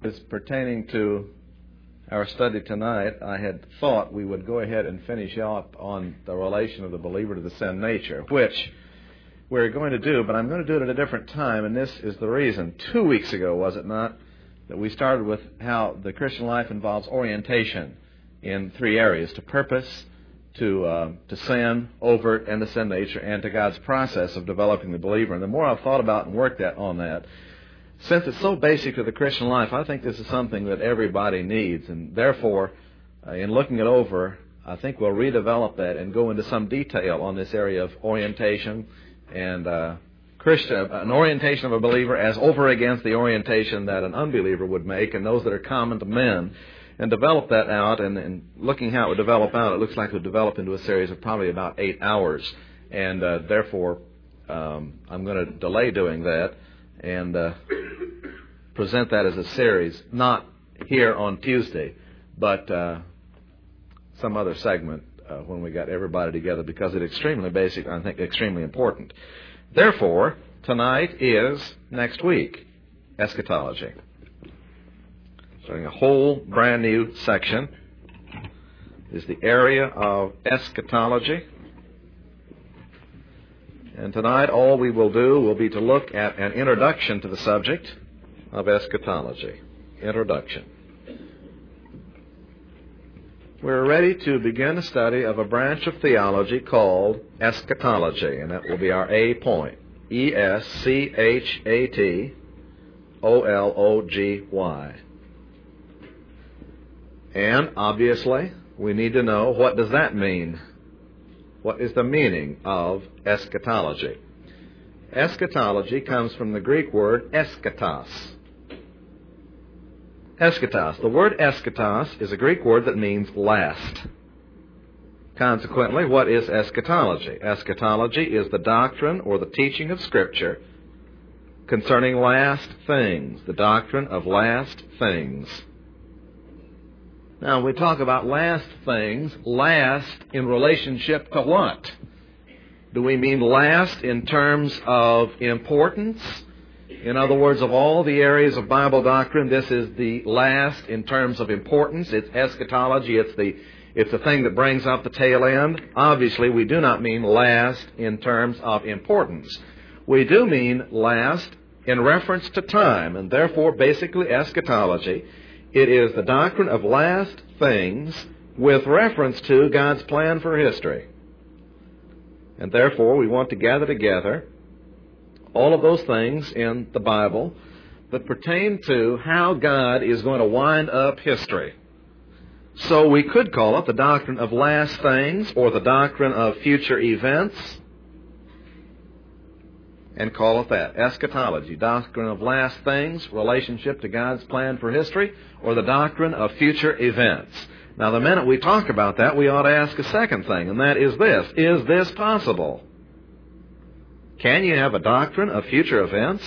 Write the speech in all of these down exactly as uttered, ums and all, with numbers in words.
As pertaining to our study tonight, I had thought we would go ahead and finish up on the relation of the believer to the sin nature, which we're going to do, but I'm going to do it at a different time, and this is the reason. Two weeks ago, was it not, that we started with how the Christian life involves orientation in three areas: to purpose, to uh, to sin, overt, and the sin nature, and to God's process of developing the believer. And the more I've thought about and worked at on that, since it's so basic to the Christian life, I think this is something that everybody needs. And therefore, uh, in looking it over, I think we'll redevelop that and go into some detail on this area of orientation and uh, Christian, an orientation of a believer as over against the orientation that an unbeliever would make, and those that are common to men, and develop that out. And, and looking how it would develop out, it looks like it would develop into a series of probably about eight hours. And uh, therefore, um, I'm going to delay doing that and uh, present that as a series, not here on Tuesday, but uh, some other segment uh, when we got everybody together, because it's extremely basic, I think extremely important. Therefore, tonight is next week, eschatology. Starting a whole brand new section is the area of eschatology. And tonight all we will do will be to look at an introduction to the subject of eschatology. Introduction. We're ready to begin a study of a branch of theology called eschatology, and that will be our A point. E S C H A T O L O G Y. And obviously, we need to know, what does that mean? What is the meaning of eschatology? Eschatology comes from the Greek word eschatos. Eschatos. The word eschatos is a Greek word that means last. Consequently, what is eschatology? Eschatology is the doctrine or the teaching of Scripture concerning last things, the doctrine of last things. Now, we talk about last things, last in relationship to what? Do we mean last in terms of importance? In other words, of all the areas of Bible doctrine, this is the last in terms of importance. It's eschatology. It's the, it's the thing that brings up the tail end. Obviously, we do not mean last in terms of importance. We do mean last in reference to time, and therefore, basically, eschatology, it is the doctrine of last things with reference to God's plan for history. And therefore, we want to gather together all of those things in the Bible that pertain to how God is going to wind up history. So we could call it the doctrine of last things, or the doctrine of future events, and call it that, eschatology, doctrine of last things, relationship to God's plan for history, or the doctrine of future events. Now, the minute we talk about that, we ought to ask a second thing, and that is this: is this possible? Can you have a doctrine of future events?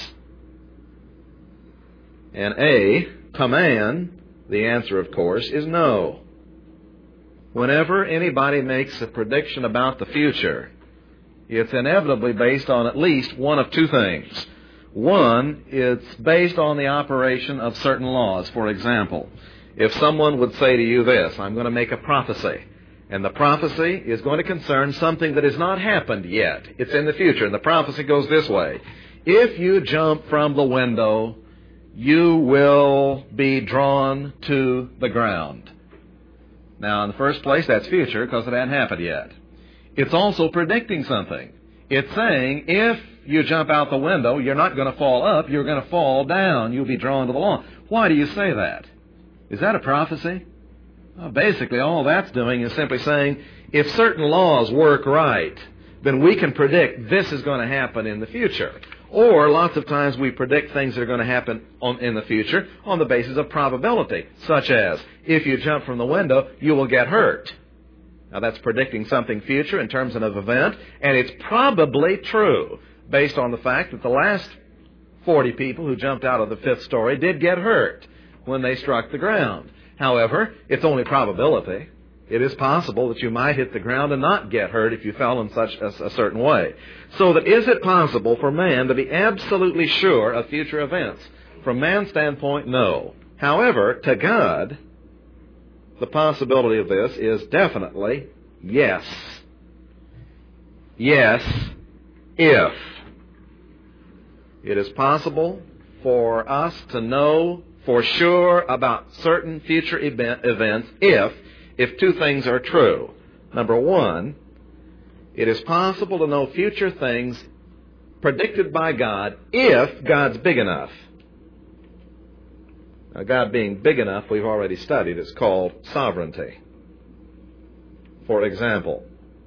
And A, to man, the answer, of course, is no. Whenever anybody makes a prediction about the future, it's inevitably based on at least one of two things. One, it's based on the operation of certain laws. For example, if someone would say to you this: I'm going to make a prophecy, and the prophecy is going to concern something that has not happened yet. It's in the future, and the prophecy goes this way: if you jump from the window, you will be drawn to the ground. Now, in the first place, that's future because it hadn't happened yet. It's also predicting something. It's saying, if you jump out the window, you're not going to fall up, you're going to fall down. You'll be drawn to the lawn. Why do you say that? Is that a prophecy? Well, basically, all that's doing is simply saying, if certain laws work right, then we can predict this is going to happen in the future. Or, lots of times we predict things that are going to happen on, in the future on the basis of probability, such as, if you jump from the window, you will get hurt. Now, that's predicting something future in terms of an event, and it's probably true, based on the fact that the last forty people who jumped out of the fifth story did get hurt when they struck the ground. However, it's only probability. It is possible that you might hit the ground and not get hurt if you fell in such a, a certain way. So that is it possible for man to be absolutely sure of future events? From man's standpoint, no. However, to God, the possibility of this is definitely yes. Yes, if it is possible for us to know for sure about certain future event, events if, if two things are true. Number one, it is possible to know future things predicted by God if God's big enough. Now, God being big enough, we've already studied. It's called sovereignty. For example,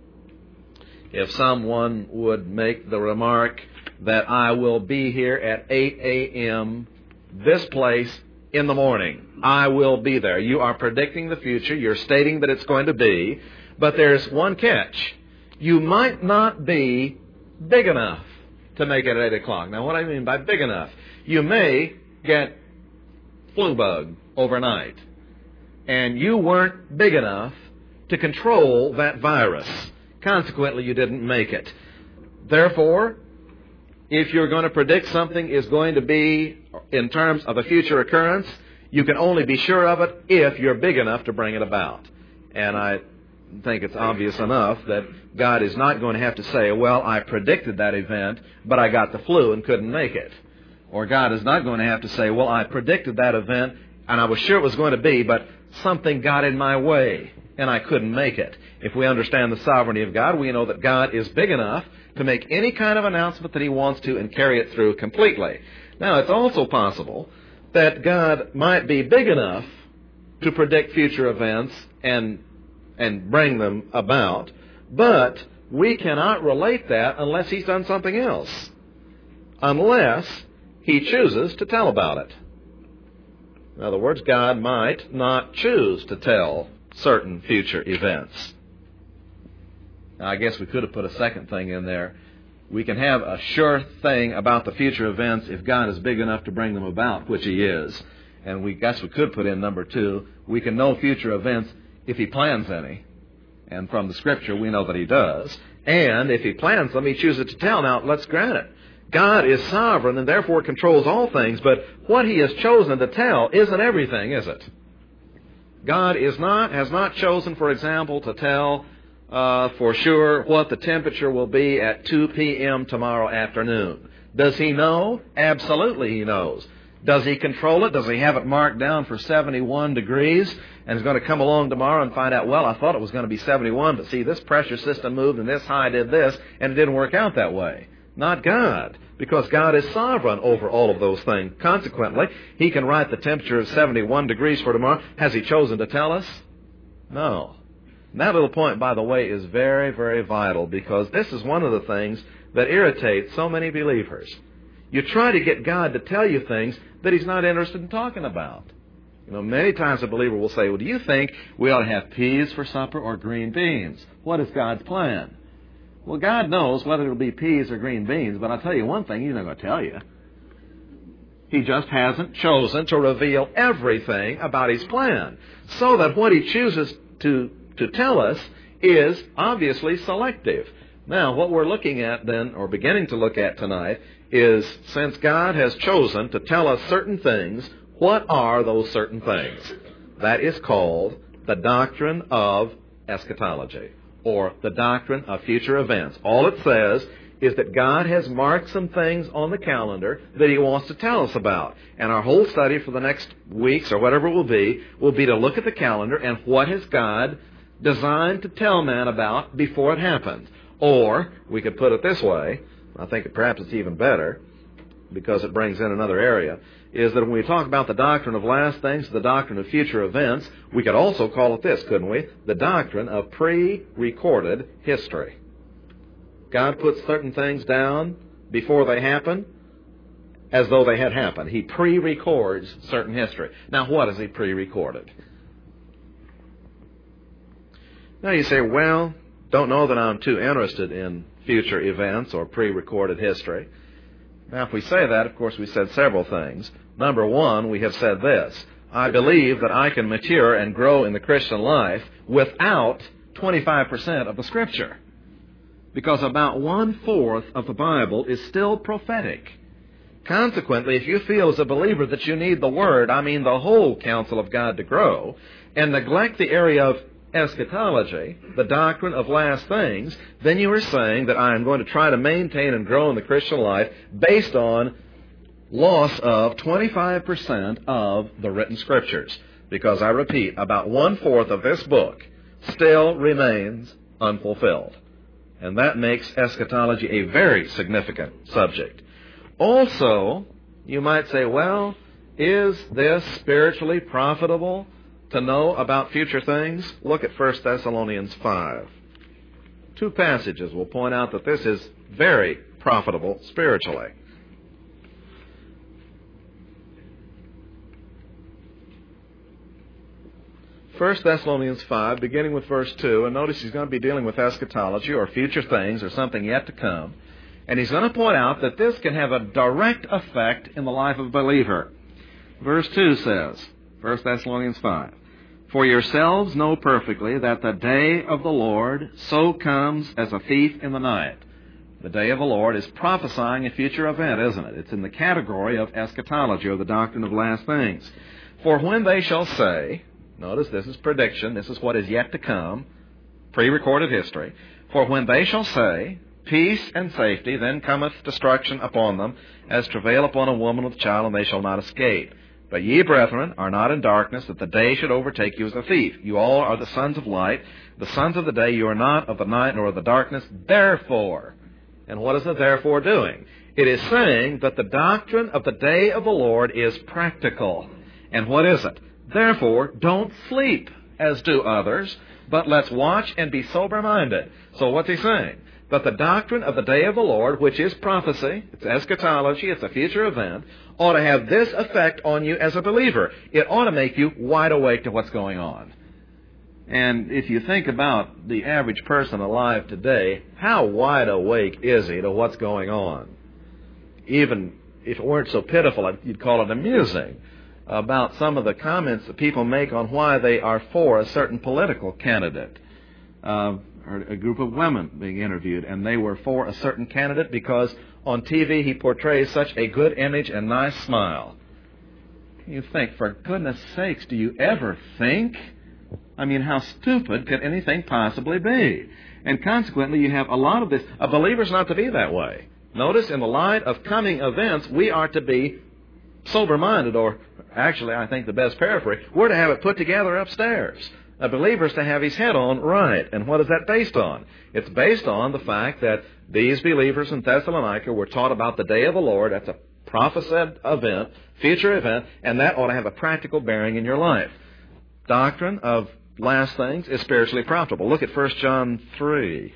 if someone would make the remark that I will be here at eight a.m. this place in the morning. I will be there. You are predicting the future. You're stating that it's going to be. But there's one catch. You might not be big enough to make it at eight o'clock. Now, what I mean by big enough, you may get flu bug overnight, and you weren't big enough to control that virus. Consequently, you didn't make it. Therefore, if you're going to predict something is going to be in terms of a future occurrence, you can only be sure of it if you're big enough to bring it about. And I think it's obvious enough that God is not going to have to say, well, I predicted that event, but I got the flu and couldn't make it. Or God is not going to have to say, well, I predicted that event and I was sure it was going to be, but something got in my way and I couldn't make it. If we understand the sovereignty of God, we know that God is big enough to make any kind of announcement that He wants to and carry it through completely. Now, it's also possible that God might be big enough to predict future events and and bring them about, but we cannot relate that unless He's done something else, unless He chooses to tell about it. In other words, God might not choose to tell certain future events. Now, I guess we could have put a second thing in there. We can have a sure thing about the future events if God is big enough to bring them about, which He is. And we guess we could put in number two. We can know future events if He plans any. And from the Scripture, we know that He does. And if He plans them, He chooses to tell. Now, let's grant it. God is sovereign and therefore controls all things, but what He has chosen to tell isn't everything, is it? God is not, has not chosen, for example, to tell uh, for sure what the temperature will be at two p.m. tomorrow afternoon. Does He know? Absolutely He knows. Does He control it? Does He have it marked down for seventy-one degrees and is going to come along tomorrow and find out, well, I thought it was going to be seventy-one, but see, this pressure system moved and this high did this, and it didn't work out that way? Not God, because God is sovereign over all of those things. Consequently, He can write the temperature of seventy-one degrees for tomorrow. Has He chosen to tell us? No. And that little point, by the way, is very, very vital, because this is one of the things that irritates so many believers. You try to get God to tell you things that He's not interested in talking about. You know, many times a believer will say, well, do you think we ought to have peas for supper or green beans? What is God's plan? Well, God knows whether it'll be peas or green beans, but I'll tell you one thing, He's not going to tell you. He just hasn't chosen to reveal everything about His plan, so that what He chooses to, to tell us is obviously selective. Now, what we're looking at then, or beginning to look at tonight, is since God has chosen to tell us certain things, what are those certain things? That is called the doctrine of eschatology, or the doctrine of future events. All it says is that God has marked some things on the calendar that He wants to tell us about. And our whole study for the next weeks, or whatever it will be, will be to look at the calendar and what has God designed to tell man about before it happens. Or, we could put it this way, I think perhaps it's even better, because it brings in another area, is that when we talk about the doctrine of last things, the doctrine of future events, we could also call it this, couldn't we? The doctrine of pre-recorded history. God puts certain things down before they happen as though they had happened. He pre-records certain history. Now, what is He pre-recorded? Now you say, well, don't know that I'm too interested in future events or pre-recorded history. Now, if we say that, of course, we said several things. Number one, we have said this: I believe that I can mature and grow in the Christian life without twenty-five percent of the Scripture, because about one-fourth of the Bible is still prophetic. Consequently, if you feel as a believer that you need the Word, I mean the whole counsel of God to grow, and neglect the area of eschatology, the doctrine of last things, then you are saying that I am going to try to maintain and grow in the Christian life based on loss of twenty-five percent of the written Scriptures. Because I repeat, about one-fourth of this book still remains unfulfilled. And that makes eschatology a very significant subject. Also, you might say, well, is this spiritually profitable to know about future things? Look at First Thessalonians five. Two passages will point out that this is very profitable spiritually. First Thessalonians five, beginning with verse two, and notice he's going to be dealing with eschatology or future things or something yet to come. And he's going to point out that this can have a direct effect in the life of a believer. Verse two says, First Thessalonians five, for yourselves know perfectly that the day of the Lord so comes as a thief in the night. The day of the Lord is prophesying a future event, isn't it? It's in the category of eschatology, or the doctrine of last things. For when they shall say, notice this is prediction, this is what is yet to come, pre-recorded history. For when they shall say, peace and safety, then cometh destruction upon them, as travail upon a woman with child, and they shall not escape. But ye, brethren, are not in darkness, that the day should overtake you as a thief. You all are the sons of light, the sons of the day. You are not of the night nor of the darkness. Therefore, and what is the therefore doing? It is saying that the doctrine of the day of the Lord is practical. And what is it? Therefore, don't sleep as do others, but let's watch and be sober-minded. So what's he saying? That the doctrine of the day of the Lord, which is prophecy, it's eschatology, it's a future event, ought to have this effect on you as a believer. It ought to make you wide awake to what's going on. And if you think about the average person alive today, how wide awake is he to what's going on? Even if it weren't so pitiful, you'd call it amusing, about some of the comments that people make on why they are for a certain political candidate. Uh, or a group of women being interviewed, and they were for a certain candidate because on T V he portrays such a good image and nice smile. You think, for goodness sakes, do you ever think? I mean, how stupid could anything possibly be? And consequently, you have a lot of this. A believer's not to be that way. Notice, in the light of coming events, we are to be sober-minded, or actually, I think the best paraphrase, we're to have it put together upstairs. A believer is to have his head on right. And what is that based on? It's based on the fact that these believers in Thessalonica were taught about the day of the Lord. That's a prophesied event, future event, and that ought to have a practical bearing in your life. Doctrine of last things is spiritually profitable. Look at First John three.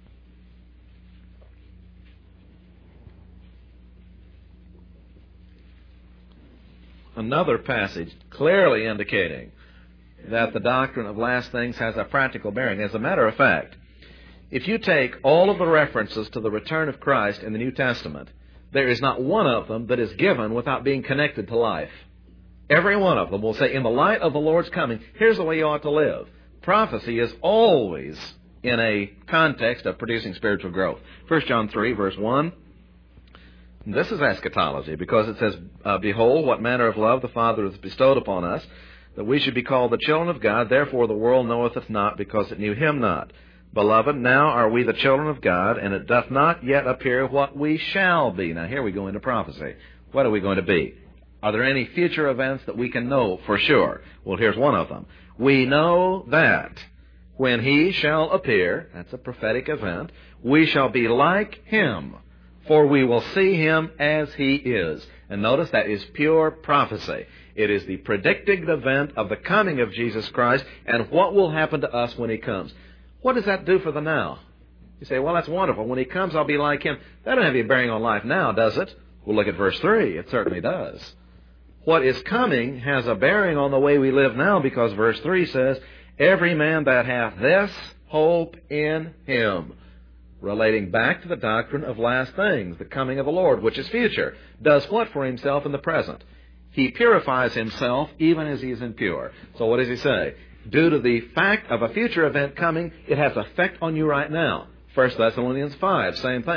Another passage clearly indicating that the doctrine of last things has a practical bearing. As a matter of fact, if you take all of the references to the return of Christ in the New Testament, there is not one of them that is given without being connected to life. Every one of them will say, in the light of the Lord's coming, here's the way you ought to live. Prophecy is always in a context of producing spiritual growth. First John three, verse one. This is eschatology, because it says, uh, behold, what manner of love the Father has bestowed upon us, that we should be called the children of God. Therefore the world knoweth us not, because it knew him not. Beloved, now are we the children of God, and it doth not yet appear what we shall be. Now here we go into prophecy. What are we going to be? Are there any future events that we can know for sure? Well, here's one of them. We know that when he shall appear, that's a prophetic event, we shall be like him, for we will see him as he is. And notice that is pure prophecy. It is the predicted event of the coming of Jesus Christ and what will happen to us when he comes. What does that do for the now? You say, well, that's wonderful. When he comes, I'll be like him. That doesn't have any bearing on life now, does it? Well, look at verse three. It certainly does. What is coming has a bearing on the way we live now, because verse three says, every man that hath this hope in him, relating back to the doctrine of last things, the coming of the Lord, which is future, does what for himself in the present? He purifies himself even as he is impure. So what does he say? Due to the fact of a future event coming, it has effect on you right now. First Thessalonians five, same thing.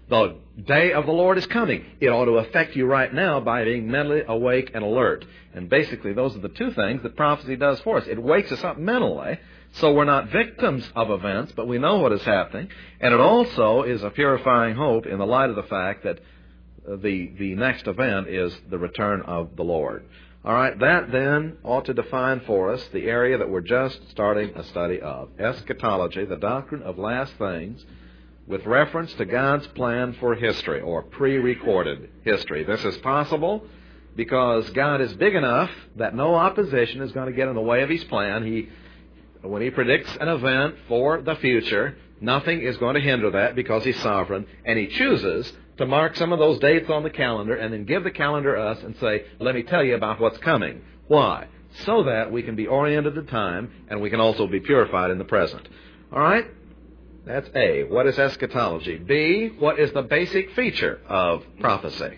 The day of the Lord is coming. It ought to affect you right now by being mentally awake and alert. And basically, those are the two things that prophecy does for us. It wakes us up mentally, so we're not victims of events, but we know what is happening. And it also is a purifying hope in the light of the fact that the, the next event is the return of the Lord. All right, that then ought to define for us the area that we're just starting a study of. Eschatology, the doctrine of last things, with reference to God's plan for history, or pre-recorded history. This is possible because God is big enough that no opposition is going to get in the way of His plan. He, when He predicts an event for the future, nothing is going to hinder that because He's sovereign, and He chooses to mark some of those dates on the calendar and then give the calendar us and say, let me tell you about what's coming. Why? So that we can be oriented to time and we can also be purified in the present. All right? That's A. What is eschatology? B. What is the basic feature of prophecy?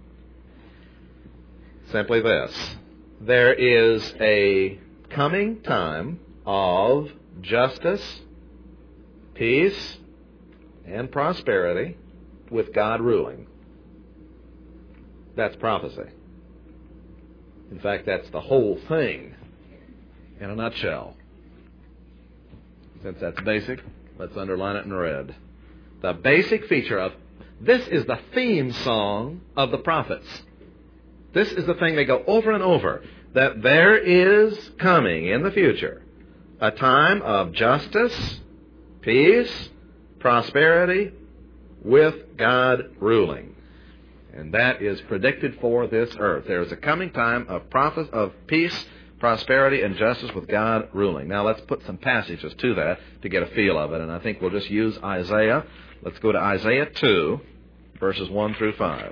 Simply this. There is a coming time of justice, peace, and prosperity with God ruling. That's prophecy. In fact, that's the whole thing in a nutshell. Since that's basic, let's underline it in red. The basic feature of this is the theme song of the prophets. This is the thing they go over and over, that there is coming in the future a time of justice, peace, prosperity, with God ruling. And that is predicted for this earth. There is a coming time of prophet, of peace, prosperity, and justice with God ruling. Now let's put some passages to that to get a feel of it. And I think we'll just use Isaiah. Let's go to Isaiah two, verses one through five.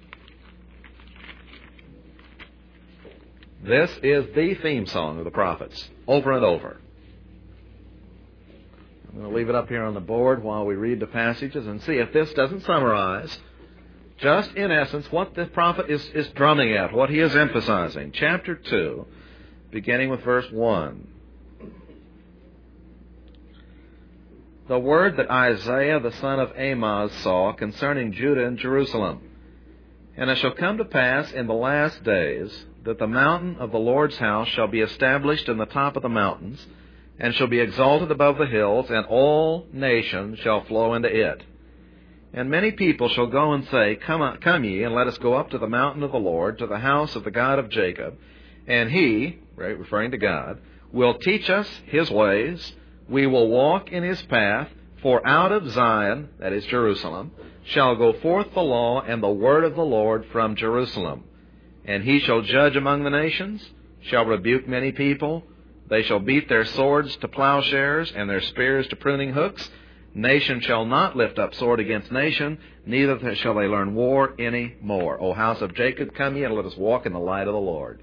This is the theme song of the prophets, over and over. I'm going to leave it up here on the board while we read the passages and see if this doesn't summarize just in essence what the prophet is, is drumming at, what he is emphasizing. Chapter two, beginning with verse one. The word that Isaiah the son of Amoz saw concerning Judah and Jerusalem. And it shall come to pass in the last days that the mountain of the Lord's house shall be established in the top of the mountains, and shall be exalted above the hills, and all nations shall flow into it. And many people shall go and say, Come, come ye, and let us go up to the mountain of the Lord, to the house of the God of Jacob. And He, right, referring to God, will teach us His ways. We will walk in His path. For out of Zion, that is Jerusalem, shall go forth the law and the word of the Lord from Jerusalem. And He shall judge among the nations, shall rebuke many people. They shall beat their swords to plowshares and their spears to pruning hooks. Nation shall not lift up sword against nation, neither shall they learn war any more. O house of Jacob, come ye, and let us walk in the light of the Lord.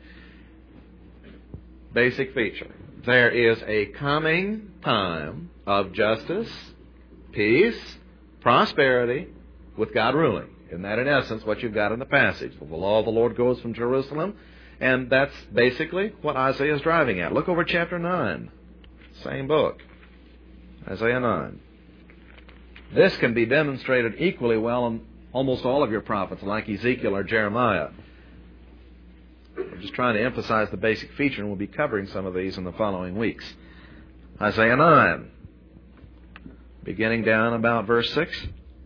Basic feature. There is a coming time of justice, peace, prosperity, with God ruling. Isn't that in essence what you've got in the passage? The law of the Lord goes from Jerusalem. And that's basically what Isaiah is driving at. Look over chapter nine. Same book. Isaiah nine. This can be demonstrated equally well in almost all of your prophets, like Ezekiel or Jeremiah. I'm just trying to emphasize the basic feature, and we'll be covering some of these in the following weeks. Isaiah nine. Beginning down about verse six.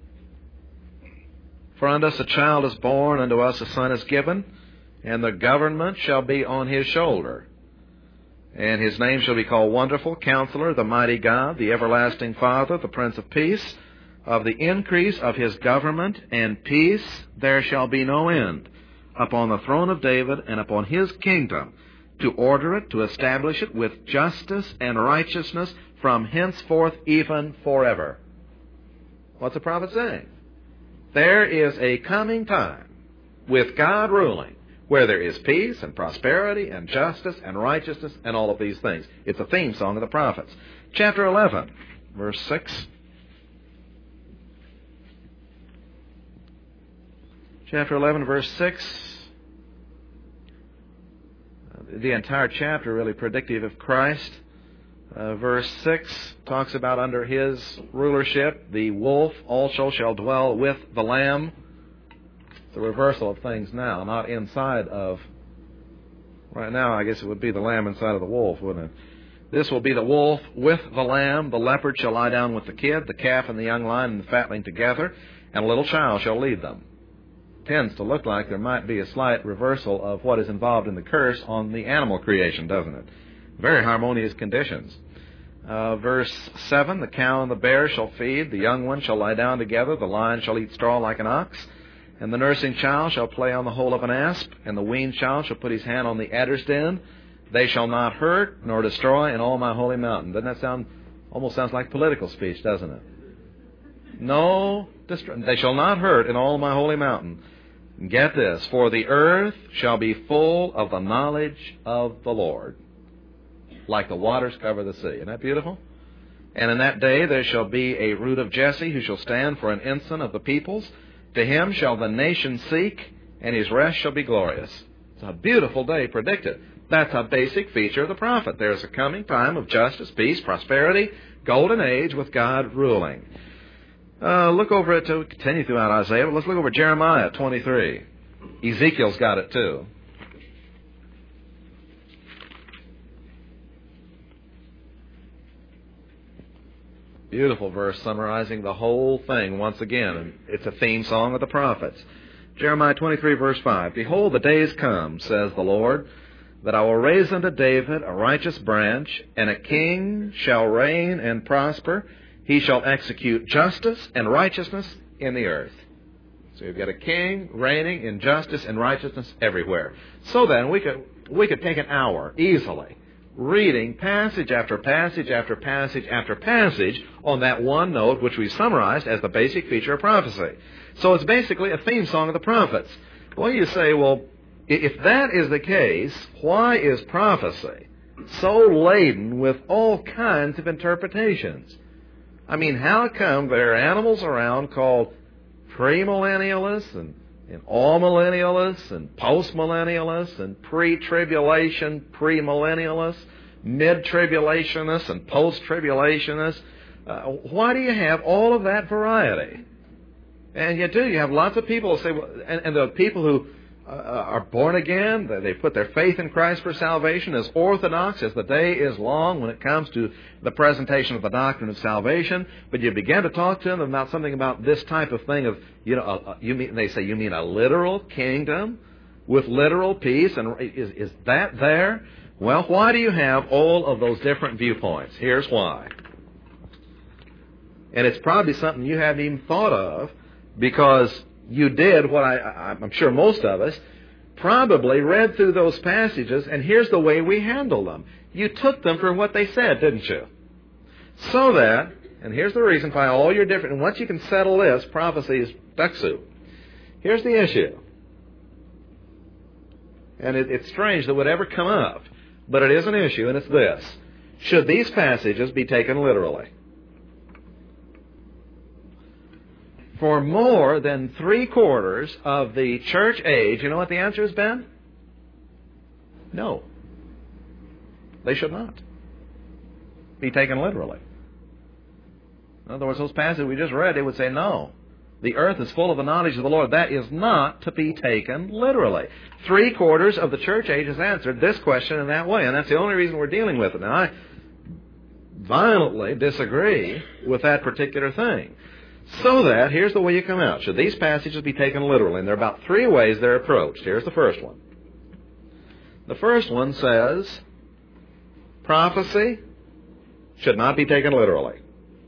For unto us a child is born, unto us a son is given, and the government shall be on His shoulder. And His name shall be called Wonderful, Counselor, the Mighty God, the Everlasting Father, the Prince of Peace. Of the increase of His government and peace there shall be no end, upon the throne of David and upon His kingdom, to order it, to establish it with justice and righteousness from henceforth even forever. What's the prophet saying? There is a coming time with God ruling, where there is peace and prosperity and justice and righteousness and all of these things. It's a theme song of the prophets. Chapter eleven, verse six. Chapter eleven, verse six. The entire chapter really predictive of Christ. Uh, verse six talks about under his rulership, the wolf also shall dwell with the lamb. It's a reversal of things now, not inside of... Right now, I guess it would be the lamb inside of the wolf, wouldn't it? This will be the wolf with the lamb. The leopard shall lie down with the kid, the calf and the young lion and the fatling together, and a little child shall lead them. Tends to look like there might be a slight reversal of what is involved in the curse on the animal creation, doesn't it? Very harmonious conditions. Uh, verse seven, the cow and the bear shall feed, the young one shall lie down together, the lion shall eat straw like an ox, and the nursing child shall play on the hole of an asp, and the weaned child shall put his hand on the adder's den. They shall not hurt nor destroy in all my holy mountain. Doesn't that sound, almost sounds like political speech, doesn't it? No, destro- they shall not hurt in all my holy mountain. And get this, for the earth shall be full of the knowledge of the Lord, like the waters cover the sea. Isn't that beautiful? And in that day there shall be a root of Jesse, who shall stand for an ensign of the peoples. To him shall the nation seek, and his rest shall be glorious. It's a beautiful day predicted. That's a basic feature of the prophet. There's a coming time of justice, peace, prosperity, golden age with God ruling. Uh, look over it to continue throughout Isaiah, but let's look over Jeremiah twenty-three. Ezekiel's got it too. Beautiful verse summarizing the whole thing once again. And it's a theme song of the prophets. Jeremiah twenty-three, verse five. Behold, the days come, says the Lord, that I will raise unto David a righteous branch, and a king shall reign and prosper. He shall execute justice and righteousness in the earth. So you've got a king reigning in justice and righteousness everywhere. So then, we could we could take an hour easily reading passage after passage after passage after passage on that one note which we summarized as the basic feature of prophecy. So it's basically a theme song of the prophets. Well, you say, well, if that is the case, why is prophecy so laden with all kinds of interpretations? I mean, how come there are animals around called premillennialists and, and all-millennialists and post-millennialists and pre-tribulation premillennialists, mid-tribulationists and post-tribulationists? Uh, why do you have all of that variety? And you do. You have lots of people who say, well, and, and the people who uh, are born again, they put their faith in Christ for salvation, as orthodox as the day is long when it comes to the presentation of the doctrine of salvation. But you begin to talk to them about something about this type of thing of, you know, uh, you mean, they say, you mean a literal kingdom with literal peace? And is, is that there? Well, why do you have all of those different viewpoints? Here's why. And it's probably something you haven't even thought of, because you did what I, I'm sure most of us probably read through those passages, and here's the way we handle them. You took them for what they said, didn't you? So that, and here's the reason why all your different, and once you can settle this, prophecy is duck soup. Here's the issue. And it, it's strange that it would ever come up, but it is an issue, and it's this. Should these passages be taken literally? For more than three quarters of the church age, you know what the answer has been? No. They should not be taken literally. In other words, those passages we just read, they would say, no, the earth is full of the knowledge of the Lord. That is not to be taken literally. Three quarters of the church age has answered this question in that way, and that's the only reason we're dealing with it. Now, I violently disagree with that particular thing. So that, here's the way you come out. Should these passages be taken literally? And there are about three ways they're approached. Here's the first one. The first one says, prophecy should not be taken literally.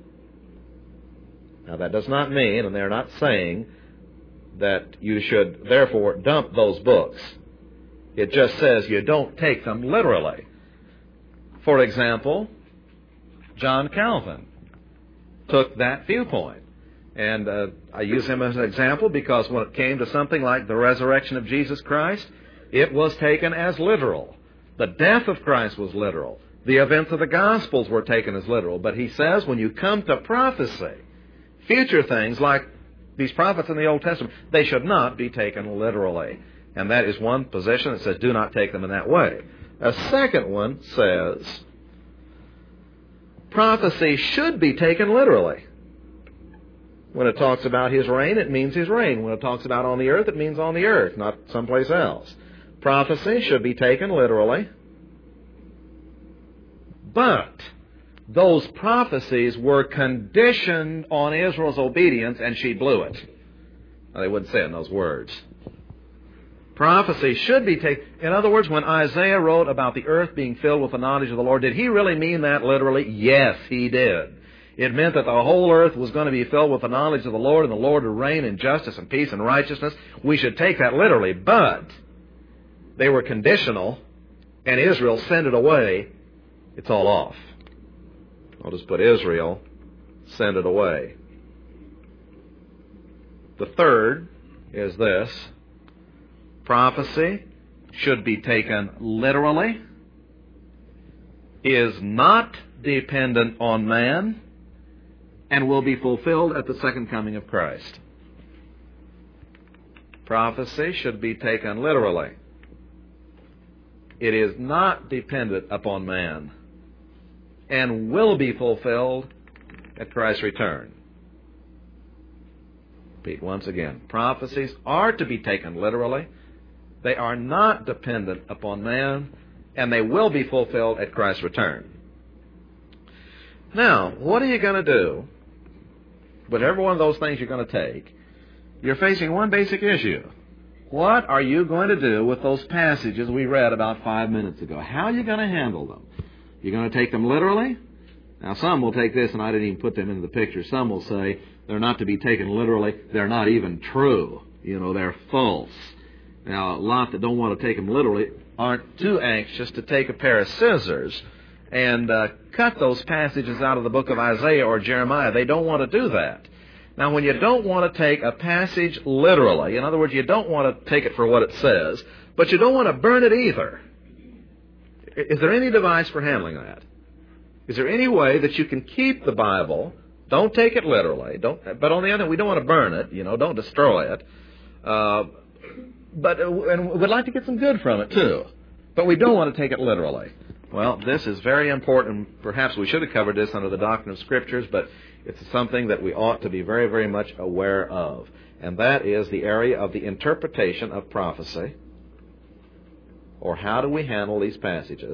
Now, that does not mean, and they're not saying, that you should therefore dump those books. It just says you don't take them literally. For example, John Calvin took that viewpoint. And uh, I use him as an example because when it came to something like the resurrection of Jesus Christ, it was taken as literal. The death of Christ was literal. The events of the Gospels were taken as literal. But he says when you come to prophecy, future things like these prophets in the Old Testament, they should not be taken literally. And that is one position that says do not take them in that way. A second one says prophecy should be taken literally. When it talks about His reign, it means His reign. When it talks about on the earth, it means on the earth, not someplace else. Prophecy should be taken literally. But those prophecies were conditioned on Israel's obedience, and she blew it. Now, they wouldn't say it in those words. Prophecy should be taken. In other words, when Isaiah wrote about the earth being filled with the knowledge of the Lord, did he really mean that literally? Yes, he did. It meant that the whole earth was going to be filled with the knowledge of the Lord, and the Lord would reign in justice and peace and righteousness. We should take that literally. But they were conditional, and Israel sent it away. It's all off. I'll just put Israel, send it away. The third is this. Prophecy should be taken literally, is not dependent on man, and will be fulfilled at the second coming of Christ. Prophecy should be taken literally. It is not dependent upon man, and will be fulfilled at Christ's return. Repeat once again. Prophecies are to be taken literally. They are not dependent upon man, and they will be fulfilled at Christ's return. Now, what are you going to do? Whatever one of those things you're going to take, you're facing one basic issue. What are you going to do with those passages we read about five minutes ago? How are you going to handle them? You're going to take them literally? Now, some will take this, and I didn't even put them into the picture. Some will say they're not to be taken literally. They're not even true. You know, they're false. Now, a lot that don't want to take them literally aren't too anxious to take a pair of scissors and uh, cut those passages out of the book of Isaiah or Jeremiah. They don't want to do that. Now, when you don't want to take a passage literally, in other words, you don't want to take it for what it says, but you don't want to burn it either. Is there any device for handling that? Is there any way that you can keep the Bible, don't take it literally, don't, but on the other hand, we don't want to burn it, you know, don't destroy it, uh, but uh, and we'd like to get some good from it too, but we don't want to take it literally. Well, this is very important. Perhaps we should have covered this under the doctrine of Scriptures, but it's something that we ought to be very, very much aware of, and that is the area of the interpretation of prophecy, or how do we handle these passages.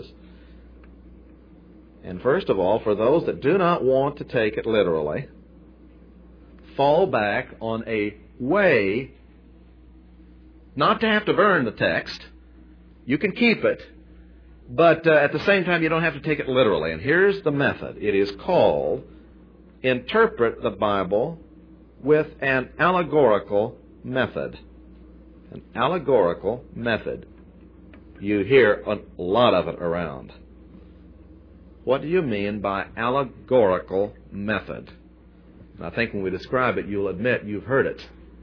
And first of all, for those that do not want to take it literally, fall back on a way not to have to burn the text. You can keep it, but uh, at the same time you don't have to take it literally. And here's the method. It is called interpret the Bible with an allegorical method. An allegorical method. You hear a lot of it around. What do you mean by allegorical method? And I think when we describe it, you'll admit you've heard it.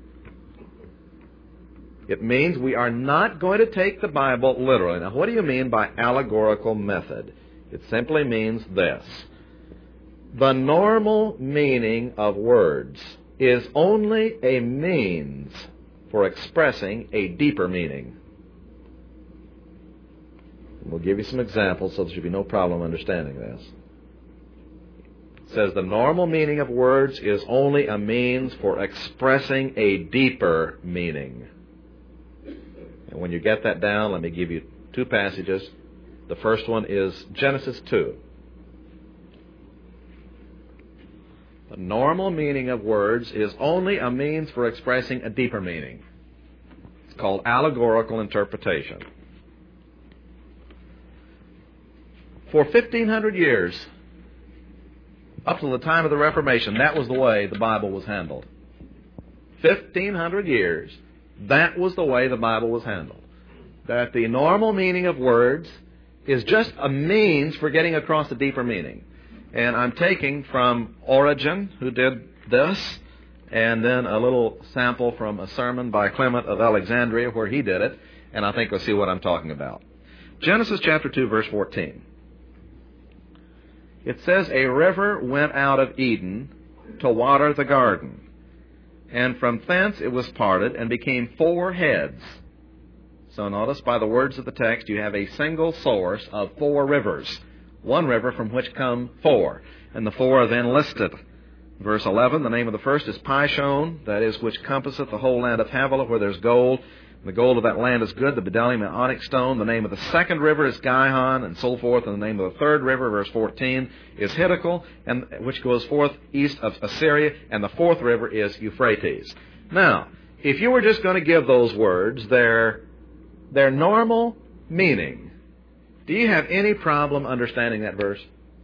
It means we are not going to take the Bible literally. Now, what do you mean by allegorical method? It simply means this. The normal meaning of words is only a means for expressing a deeper meaning. We'll give you some examples so there should be no problem understanding this. It says the normal meaning of words is only a means for expressing a deeper meaning. And when you get that down, let me give you two passages. The first one is Genesis two. The normal meaning of words is only a means for expressing a deeper meaning. It's called allegorical interpretation. For fifteen hundred years, up to the time of the Reformation, that was the way the Bible was handled. fifteen hundred years, that was the way the Bible was handled. That the normal meaning of words is just a means for getting across a deeper meaning. And I'm taking from Origen, who did this, and then a little sample from a sermon by Clement of Alexandria where he did it, and I think we'll see what I'm talking about. Genesis chapter two, verse fourteen. It says, a river went out of Eden to water the garden, and from thence it was parted and became four heads. So notice by the words of the text you have a single source of four rivers. one river from which come four. And the four are then listed. Verse eleven, the name of the first is Pishon, that is, which compasseth the whole land of Havilah, where there's gold. The gold of that land is good, the bdellium and onyx stone. The name of the second river is Gihon, and so forth. And the name of the third river, verse fourteen, is Hiddekel, and which goes forth east of Assyria. And the fourth river is Euphrates. Now, if you were just going to give those words their, their normal meaning, do you have any problem understanding that verse?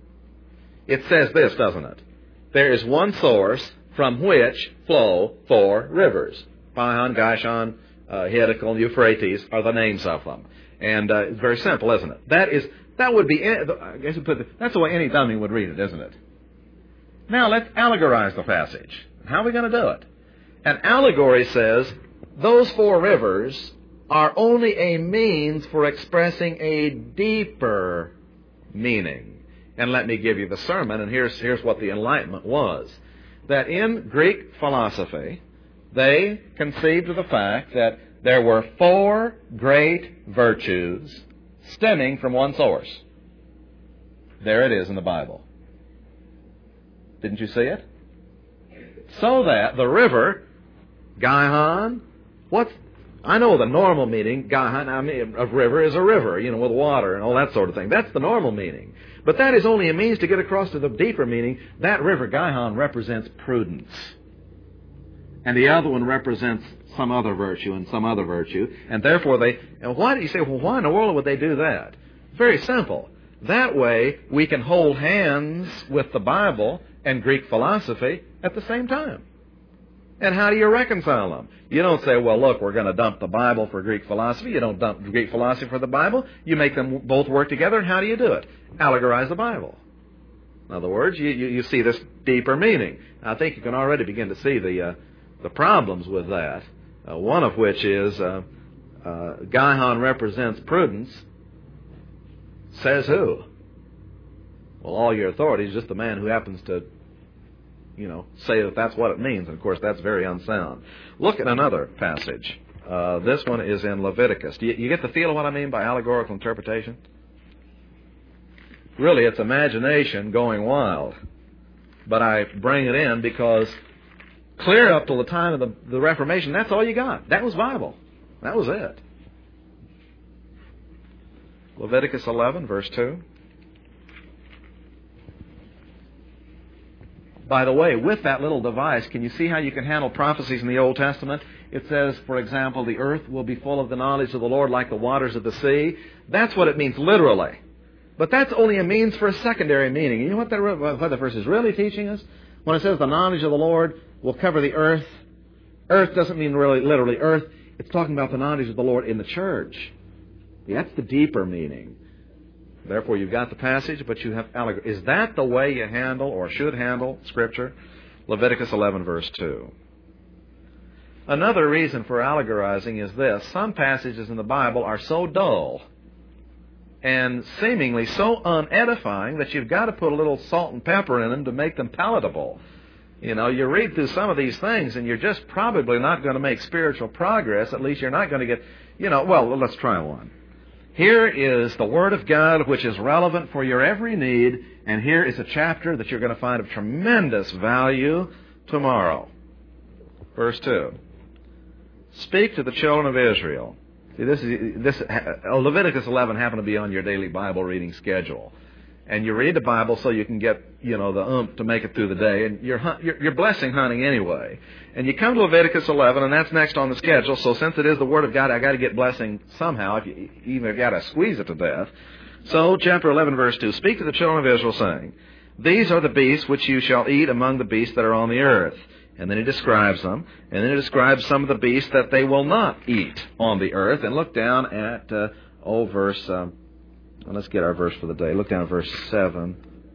It says this, doesn't it? There is one source from which flow four rivers. Pihon, Gishon, uh, Hiddekel, and Euphrates are the names of them. And uh, it's very simple, isn't it? That is, that would be, I guess you put it, that's the way any dummy would read it, isn't it? Now let's allegorize the passage. How are we going to do it? An allegory says those four rivers are only a means for expressing a deeper meaning. And let me give you the sermon, and here's, here's what the Enlightenment was. That in Greek philosophy, they conceived of the fact that there were four great virtues stemming from one source. There it is in the Bible. Didn't you see it? So that the river, Gihon, what's, I know the normal meaning, Gihon, I mean, of river is a river, you know, with water and all that sort of thing. That's the normal meaning. But that is only a means to get across to the deeper meaning. That river, Gihon, represents prudence. And the other one represents some other virtue and some other virtue. And therefore they, and why do you say, well, why in the world would they do that? Very simple. That way we can hold hands with the Bible and Greek philosophy at the same time. And how do you reconcile them? You don't say, well, look, we're going to dump the Bible for Greek philosophy. You don't dump Greek philosophy for the Bible. You make them both work together. And how do you do it? Allegorize the Bible. In other words, you, you, you see this deeper meaning. I think you can already begin to see the, uh, the problems with that. Uh, one of which is uh, uh, Gihon represents prudence. Says who? Well, all your authority is just the man who happens to, you know, say that that's what it means. And, of course, that's very unsound. Look at another passage. Uh, this one is in Leviticus. Do you, you get the feel of what I mean by allegorical interpretation? Really, it's imagination going wild. But I bring it in because clear up till the time of the, the Reformation, that's all you got. That was Bible. That was it. Leviticus eleven, verse two. By the way, with that little device, can you see how you can handle prophecies in the Old Testament? It says, for example, the earth will be full of the knowledge of the Lord like the waters of the sea. That's what it means literally. But that's only a means for a secondary meaning. You know what, that, what the verse is really teaching us? When it says the knowledge of the Lord will cover the earth, earth doesn't mean really literally earth. It's talking about the knowledge of the Lord in the church. That's the deeper meaning. Therefore, you've got the passage, but you have allegory. Is that the way you handle or should handle Scripture? Leviticus eleven, verse two. Another reason for allegorizing is this. Some passages in the Bible are so dull and seemingly so unedifying that you've got to put a little salt and pepper in them to make them palatable. You know, you read through some of these things and you're just probably not going to make spiritual progress. At least you're not going to get, you know, well, let's try one. Here is the Word of God, which is relevant for your every need, and here is a chapter that you're going to find of tremendous value tomorrow. Verse two. Speak to the children of Israel. See, this is this Leviticus eleven happened to be on your daily Bible reading schedule, and you read the Bible so you can get, you know, the oomph to make it through the day, and you're you're, you're blessing hunting anyway. And you come to Leviticus eleven, and that's next on the schedule. So since it is the Word of God, I got to get blessing somehow. If you even got to squeeze it to death. So chapter eleven, verse two: Speak to the children of Israel, saying, These are the beasts which you shall eat among the beasts that are on the earth. And then he describes them. And then he describes some of the beasts that they will not eat on the earth. And look down at, uh, oh, verse, um, well, let's get our verse for the day. Look down at verse seven.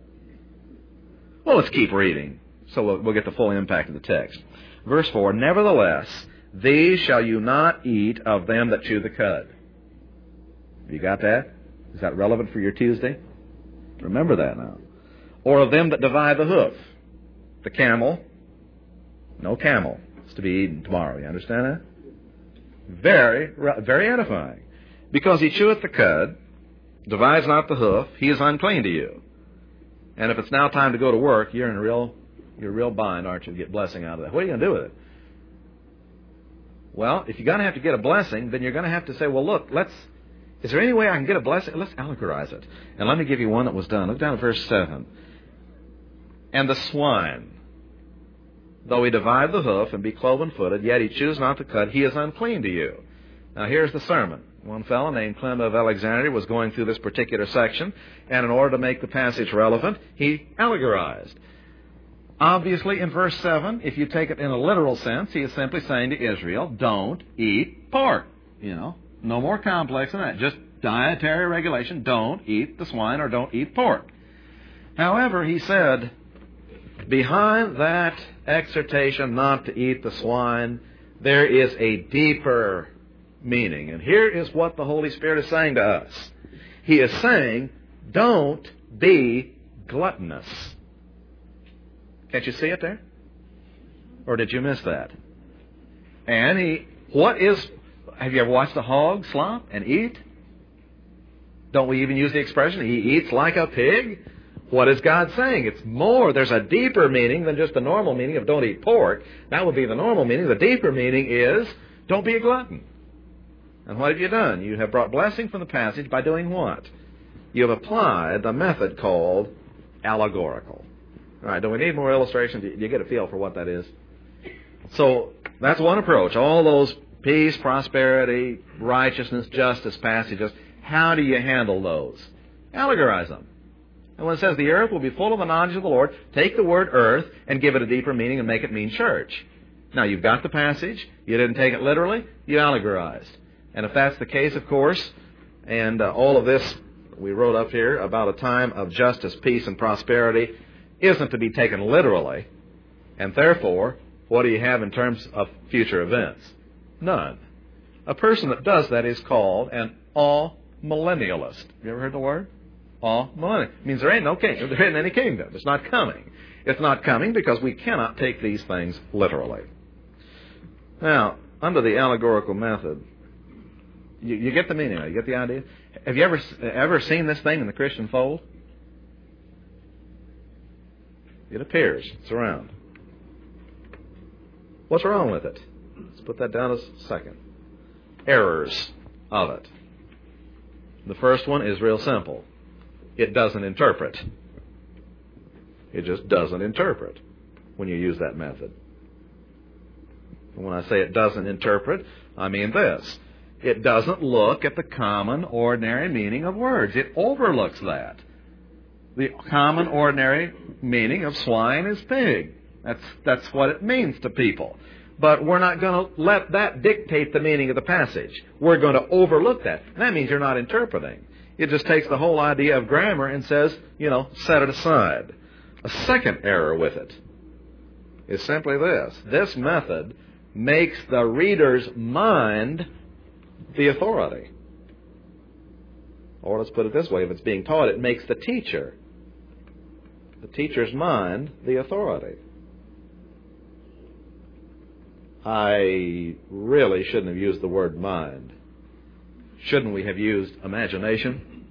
Well, let's keep reading, so we'll, we'll get the full impact of the text. Verse four, Nevertheless, these shall you not eat of them that chew the cud. You got that? Is that relevant for your Tuesday? Remember that now. Or of them that divide the hoof. The camel. No camel. It's to be eaten tomorrow. You understand that? Very, very edifying. Because he cheweth the cud, divides not the hoof, he is unclean to you. And if it's now time to go to work, you're in a real, you're a real bind, aren't you, to get blessing out of that. What are you going to do with it? Well, if you're going to have to get a blessing, then you're going to have to say, well, look, let's, is there any way I can get a blessing? Let's allegorize it. And let me give you one that was done. Look down at verse seven. And the swine, though he divide the hoof and be cloven-footed, yet he choose not to cut, he is unclean to you. Now, here's the sermon. One fellow named Clement of Alexandria was going through this particular section, and in order to make the passage relevant, he allegorized. Obviously, in verse seven, if you take it in a literal sense, he is simply saying to Israel, don't eat pork. You know, no more complex than that. Just dietary regulation. Don't eat the swine or don't eat pork. However, he said, behind that exhortation not to eat the swine, there is a deeper meaning. And here is what the Holy Spirit is saying to us. He is saying, don't be gluttonous. Can't you see it there? Or did you miss that? And he, what is, have you ever watched a hog slop and eat? Don't we even use the expression, he eats like a pig? What is God saying? It's more, there's a deeper meaning than just the normal meaning of don't eat pork. That would be the normal meaning. The deeper meaning is, don't be a glutton. And what have you done? You have brought blessing from the passage by doing what? You have applied the method called allegorical. All right, do we need more illustrations? Do you get a feel for what that is? So that's one approach. All those peace, prosperity, righteousness, justice passages, how do you handle those? Allegorize them. And when it says the earth will be full of the knowledge of the Lord, take the word earth and give it a deeper meaning and make it mean church. Now, you've got the passage. You didn't take it literally. You allegorized. And if that's the case, of course, and uh, all of this we wrote up here about a time of justice, peace, and prosperity isn't to be taken literally. And therefore, what do you have in terms of future events? None. A person that does that is called an all-millennialist. You ever heard the word? All-millennial. It means there ain't no kingdom. There ain't any kingdom. It's not coming. It's not coming because we cannot take these things literally. Now, under the allegorical method, you, you get the meaning. You get the idea? Have you ever ever seen this thing in the Christian fold? It appears. It's around. What's wrong with it? Let's put that down as second. Errors of it. The first one is real simple. It doesn't interpret. It just doesn't interpret when you use that method. And when I say it doesn't interpret, I mean this. It doesn't look at the common, ordinary meaning of words. It overlooks that. The common, ordinary meaning of swine is pig. That's, that's what it means to people. But we're not going to let that dictate the meaning of the passage. We're going to overlook that. That means you're not interpreting. It just takes the whole idea of grammar and says, you know, set it aside. A second error with it is simply this. This method makes the reader's mind the authority. Or let's put it this way, if it's being taught, it makes the teacher, the teacher's mind, the authority. I really shouldn't have used the word mind. Shouldn't we have used imagination?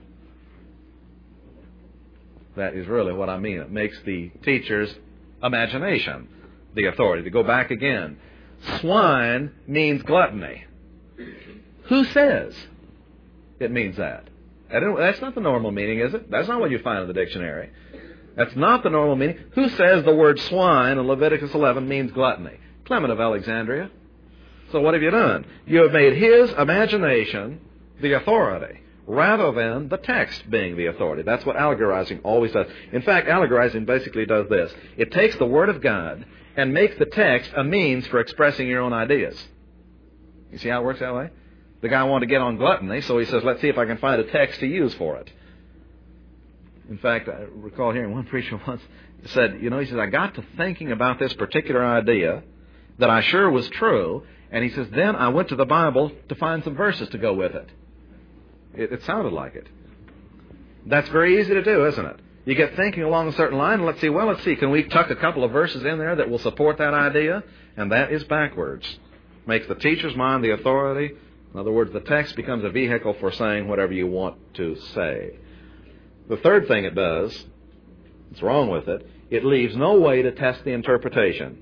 That is really what I mean. It makes the teacher's imagination the authority. To go back again, swine means gluttony. Who says it means that? That's not the normal meaning, is it? That's not what you find in the dictionary. That's not the normal meaning. Who says the word swine in Leviticus eleven means gluttony? Clement of Alexandria. So what have you done? You have made his imagination the authority, rather than the text being the authority. That's what allegorizing always does. In fact, allegorizing basically does this. It takes the Word of God and makes the text a means for expressing your own ideas. You see how it works that way? The guy wanted to get on gluttony, so he says, let's see if I can find a text to use for it. In fact, I recall hearing one preacher once said, you know, he says, I got to thinking about this particular idea that I sure was true, and he says, then I went to the Bible to find some verses to go with it. It, it sounded like it. That's very easy to do, isn't it? You get thinking along a certain line, and let's see, well, let's see, can we tuck a couple of verses in there that will support that idea? And that is backwards. Makes the teacher's mind the authority, In other words, the text becomes a vehicle for saying whatever you want to say. The third thing it does, what's wrong with it, it leaves no way to test the interpretation.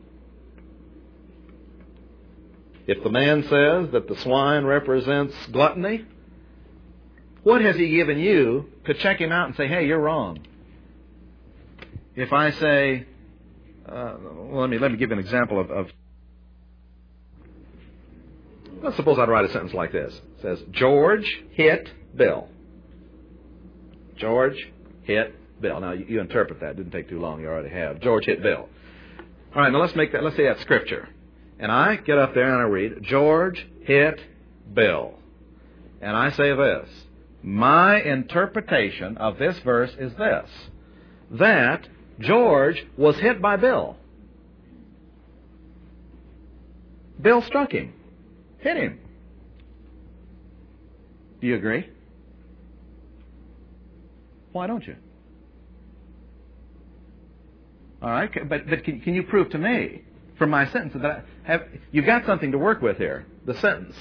If the man says that the swine represents gluttony, what has he given you to check him out and say, hey, you're wrong? If I say, uh, well, let me let me give you an example of, of let's suppose I'd write a sentence like this. It says, George hit Bill. George hit Bill. Now, you, you interpret that. It didn't take too long. You already have. George hit Bill. All right, now let's make that, let's say that's Scripture. And I get up there and I read, George hit Bill. And I say this, my interpretation of this verse is this, that George was hit by Bill. Bill struck him, hit him. Do you agree? Why don't you? All right, but, but can, can you prove to me from my sentence that I have, you've got something to work with here, the sentence.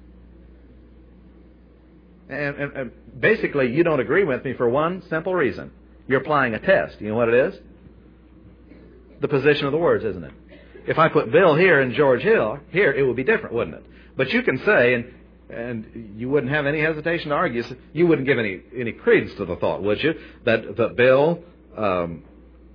And, and, and basically, you don't agree with me for one simple reason. You're applying a test. You know what it is? The position of the words, isn't it? If I put Bill here and George Hill here, it would be different, wouldn't it? But you can say, and and you wouldn't have any hesitation to argue, you wouldn't give any, any credence to the thought, would you? That, that Bill, um,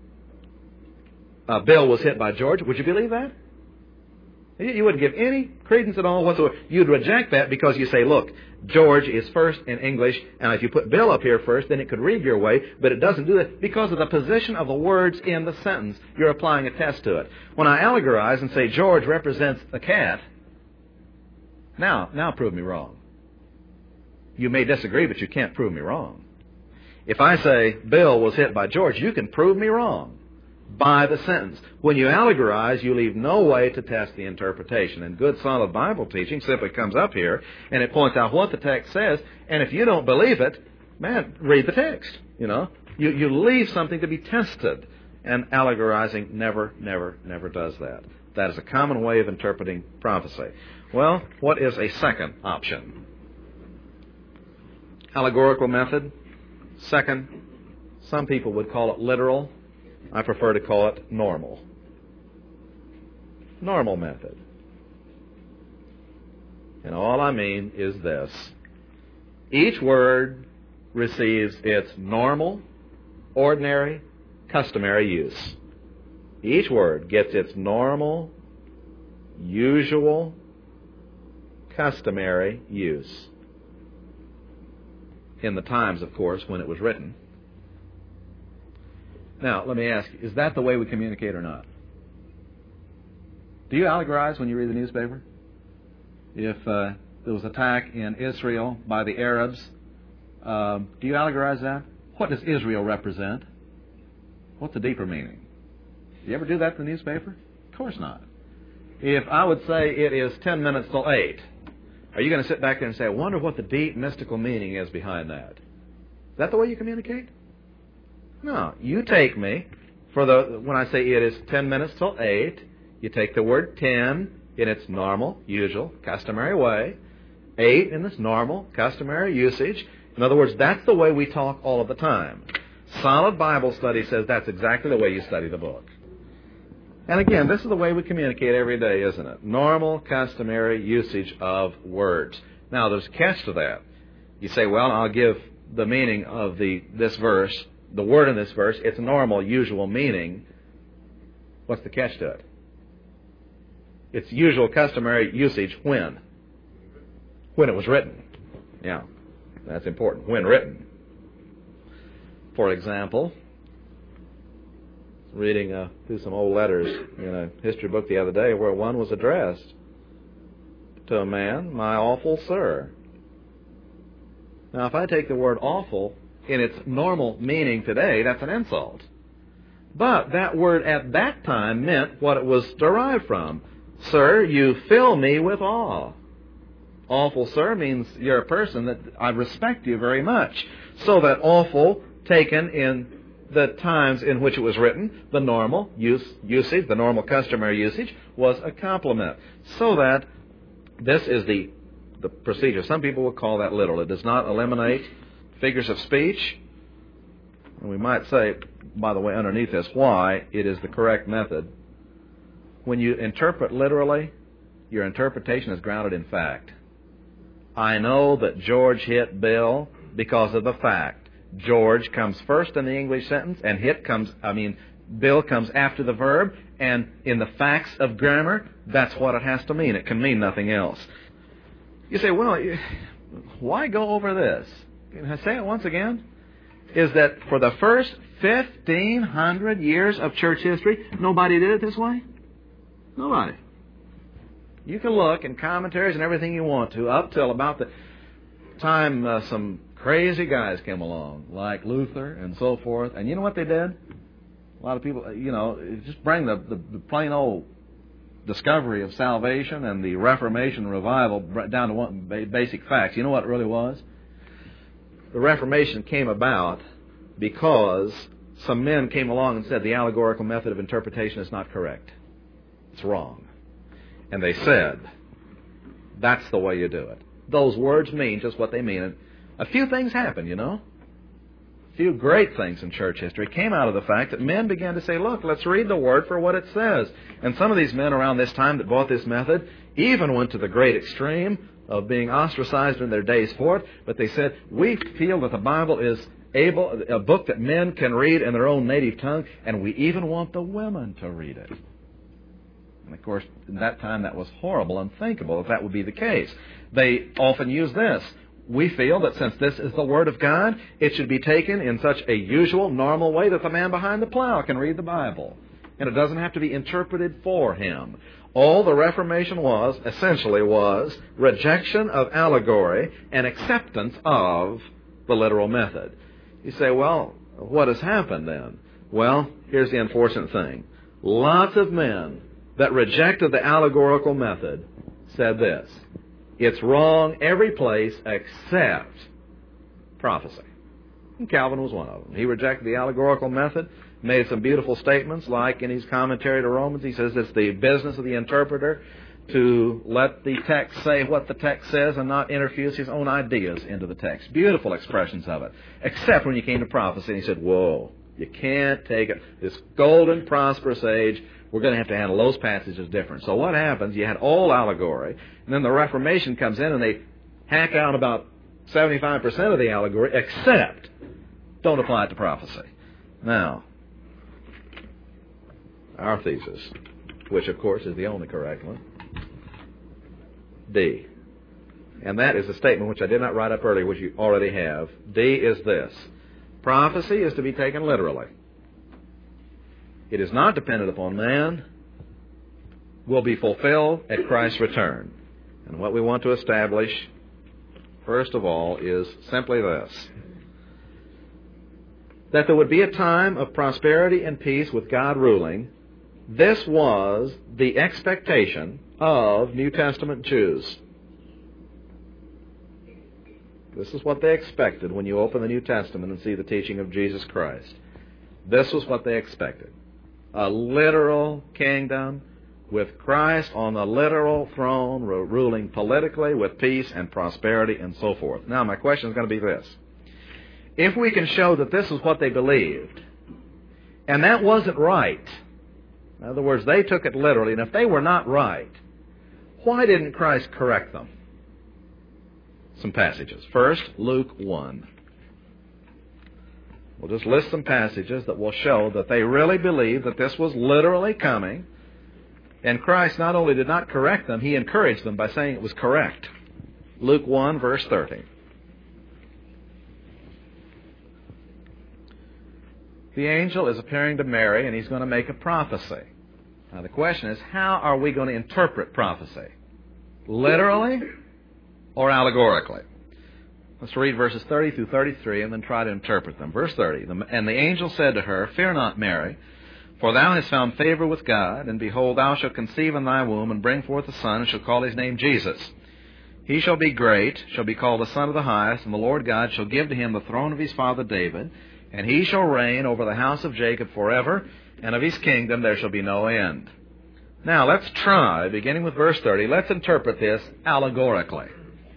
uh, Bill was hit by George. Would you believe that? You wouldn't give any credence at all whatsoever. You'd reject that because you say, look, George is first in English, and if you put Bill up here first, then it could read your way, but it doesn't do that because of the position of the words in the sentence. You're applying a test to it. When I allegorize and say George represents a cat, now, now prove me wrong. You may disagree, but you can't prove me wrong. If I say Bill was hit by George, you can prove me wrong by the sentence. When you allegorize, you leave no way to test the interpretation. And good, solid Bible teaching simply comes up here, and it points out what the text says, and if you don't believe it, man, read the text, you know. You, you leave something to be tested, and allegorizing never, never, never does that. That is a common way of interpreting prophecy. Well, what is a second option? Allegorical method. Second, some people would call it literal. I prefer to call it normal. Normal method. And all I mean is this. Each word receives its normal, ordinary, customary use. Each word gets its normal, usual, customary use. In the times, of course, when it was written. Now, let me ask you, is that the way we communicate or not? Do you allegorize when you read the newspaper? If uh, there was an attack in Israel by the Arabs, um, do you allegorize that? What does Israel represent? What's the deeper meaning? Do you ever do that in the newspaper? Of course not. If I would say it is ten minutes till eight, are you going to sit back there and say, I wonder what the deep mystical meaning is behind that? Is that the way you communicate? No. You take me, for the when I say it is ten minutes till eight, you take the word ten in its normal, usual, customary way, eight in its normal, customary usage. In other words, that's the way we talk all of the time. Solid Bible study says that's exactly the way you study the book. And again, this is the way we communicate every day, isn't it? Normal, customary usage of words. Now, there's a catch to that. You say, well, I'll give the meaning of the this verse, the word in this verse, its normal, usual meaning. What's the catch to it? Its usual, customary usage when? When it was written. Yeah, that's important. When written. For example, reading uh, through some old letters in a history book the other day where one was addressed to a man, my awful sir. Now, if I take the word awful in its normal meaning today, that's an insult. But that word at that time meant what it was derived from. Sir, you fill me with awe. Awful, sir, means you're a person that I respect you very much. So that awful, taken in the times in which it was written, the normal use, usage, the normal customary usage, was a compliment. So that this is the the procedure. Some people will call that literal. It does not eliminate figures of speech. And we might say, by the way, underneath this, why it is the correct method. When you interpret literally, your interpretation is grounded in fact. I know that George hit Bill because of the fact. George comes first in the English sentence, and hit comes, I mean, Bill comes after the verb, and in the facts of grammar, that's what it has to mean. It can mean nothing else. You say, well, why go over this? Can I say it once again? Is that for the first fifteen hundred years of church history, nobody did it this way? Nobody. You can look in commentaries and everything you want to, up till about the time uh, some crazy guys came along, like Luther and so forth. And you know what they did? A lot of people, you know, just bring the, the, the plain old discovery of salvation and the Reformation revival down to one basic facts. You know what it really was? The Reformation came about because some men came along and said the allegorical method of interpretation is not correct. It's wrong. And they said, that's the way you do it. Those words mean just what they mean. And a few things happened, you know. A few great things in church history came out of the fact that men began to say, look, let's read the Word for what it says. And some of these men around this time that bought this method even went to the great extreme of being ostracized in their days for it. But they said, we feel that the Bible is able, a book that men can read in their own native tongue, and we even want the women to read it. And of course, in that time, that was horrible, unthinkable if that would be the case. They often use this. We feel that since this is the Word of God, it should be taken in such a usual, normal way that the man behind the plow can read the Bible. And it doesn't have to be interpreted for him. All the Reformation was, essentially was, rejection of allegory and acceptance of the literal method. You say, well, what has happened then? Well, here's the unfortunate thing. Lots of men that rejected the allegorical method said this: it's wrong every place except prophecy. And Calvin was one of them. He rejected the allegorical method, made some beautiful statements, like in his commentary to Romans, he says it's the business of the interpreter to let the text say what the text says and not introduce his own ideas into the text. Beautiful expressions of it. Except when you came to prophecy, and he said, whoa, you can't take it. This golden, prosperous age, we're going to have to handle those passages different. So what happens, you had all allegory, and then the Reformation comes in and they hack out about seventy-five percent of the allegory, except don't apply it to prophecy. Now, our thesis, which of course is the only correct one, D. And that is a statement which I did not write up earlier, which you already have. D is this: prophecy is to be taken literally. It is not dependent upon man, will be fulfilled at Christ's return. And what we want to establish, first of all, is simply this: that there would be a time of prosperity and peace with God ruling. This was the expectation of New Testament Jews. This is what they expected when you open the New Testament and see the teaching of Jesus Christ. This was what they expected. A literal kingdom with Christ on the literal throne, ruling politically with peace and prosperity and so forth. Now, my question is going to be this: if we can show that this is what they believed, and that wasn't right, in other words, they took it literally, and if they were not right, why didn't Christ correct them? Some passages. First, Luke one. We'll just list some passages that will show that they really believed that this was literally coming. And Christ not only did not correct them, He encouraged them by saying it was correct. Luke one, verse thirty. The angel is appearing to Mary, and he's going to make a prophecy. Now the question is, how are we going to interpret prophecy? Literally or allegorically? Let's read verses thirty through thirty-three and then try to interpret them. Verse thirty, and the angel said to her, fear not, Mary, for thou hast found favor with God, and behold, thou shalt conceive in thy womb, and bring forth a son, and shall call his name Jesus. He shall be great, shall be called the Son of the Highest, and the Lord God shall give to him the throne of his father David, and he shall reign over the house of Jacob forever, and of his kingdom there shall be no end. Now, let's try, beginning with verse thirty, let's interpret this allegorically.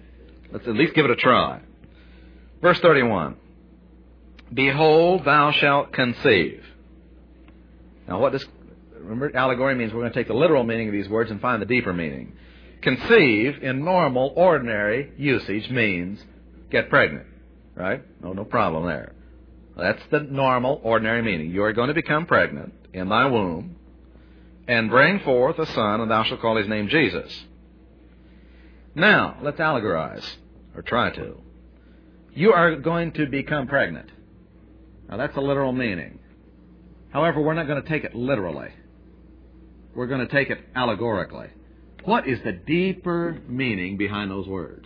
Let's at least give it a try. Verse thirty-one. Behold, thou shalt conceive. Now what does, remember, allegory means we're going to take the literal meaning of these words and find the deeper meaning. Conceive, in normal, ordinary usage, means get pregnant. Right? No, no problem there. That's the normal, ordinary meaning. You are going to become pregnant in thy womb and bring forth a son, and thou shalt call his name Jesus. Now, let's allegorize, or try to. You are going to become pregnant. Now, that's a literal meaning. However, we're not going to take it literally. We're going to take it allegorically. What is the deeper meaning behind those words?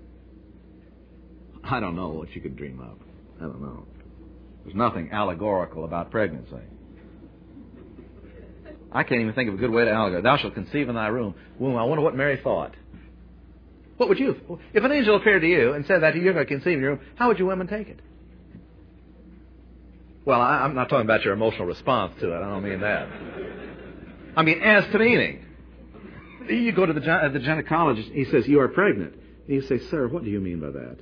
I don't know what you could dream of. I don't know. There's nothing allegorical about pregnancy. I can't even think of a good way to allegorize. Thou shalt conceive in thy womb. Womb. I wonder what Mary thought. What would you? If an angel appeared to you and said that you're going to conceive in your womb, how would you women take it? Well, I, I'm not talking about your emotional response to it. I don't mean that. I mean, as to meaning. You go to the, the gynecologist, he says, you are pregnant. And you say, sir, what do you mean by that?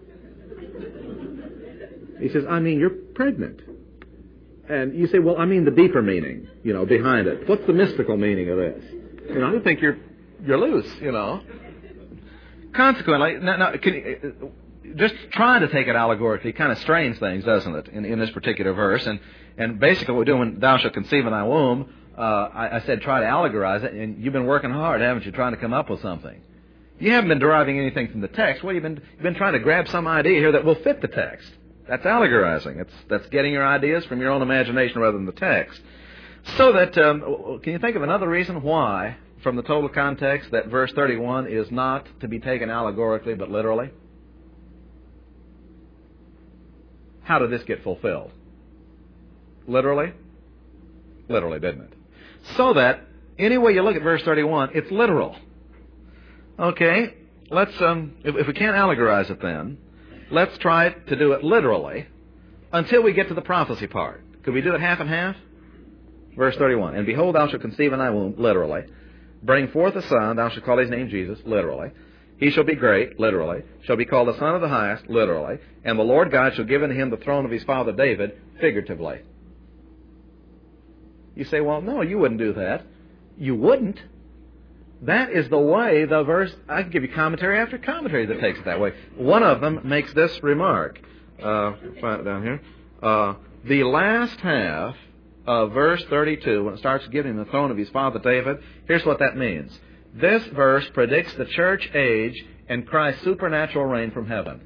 He says, I mean, you're pregnant. And you say, well, I mean the deeper meaning, you know, behind it. What's the mystical meaning of this? You know, I think you're you're loose, you know. Consequently, now, now, can you, just trying to take it allegorically kind of strains things, doesn't it, in, in this particular verse? And, and basically what we're doing when thou shalt conceive in thy womb, uh, I, I said try to allegorize it, and you've been working hard, haven't you, trying to come up with something. You haven't been deriving anything from the text. Well, you've been, you've been trying to grab some idea here that will fit the text. That's allegorizing. It's, that's getting your ideas from your own imagination rather than the text. So that, um, can you think of another reason why, from the total context, that verse thirty-one is not to be taken allegorically but literally? How did this get fulfilled? Literally? Literally, didn't it? So that, any way you look at verse thirty-one, it's literal. Okay, let's, um, if, if we can't allegorize it then, let's try to do it literally until we get to the prophecy part. Could we do it half and half? Verse thirty-one. And behold, thou shalt conceive in thy womb, literally. Bring forth a son, thou shalt call his name Jesus, literally. He shall be great, literally. Shall be called the Son of the Highest, literally. And the Lord God shall give unto him the throne of his father David, figuratively. You say, well, no, you wouldn't do that. You wouldn't. That is the way the verse, I can give you commentary after commentary that takes it that way. One of them makes this remark. Uh, find it down here. Uh, the last half of verse thirty-two, when it starts giving him the throne of his father David, here's what that means. This verse predicts the church age and Christ's supernatural reign from heaven.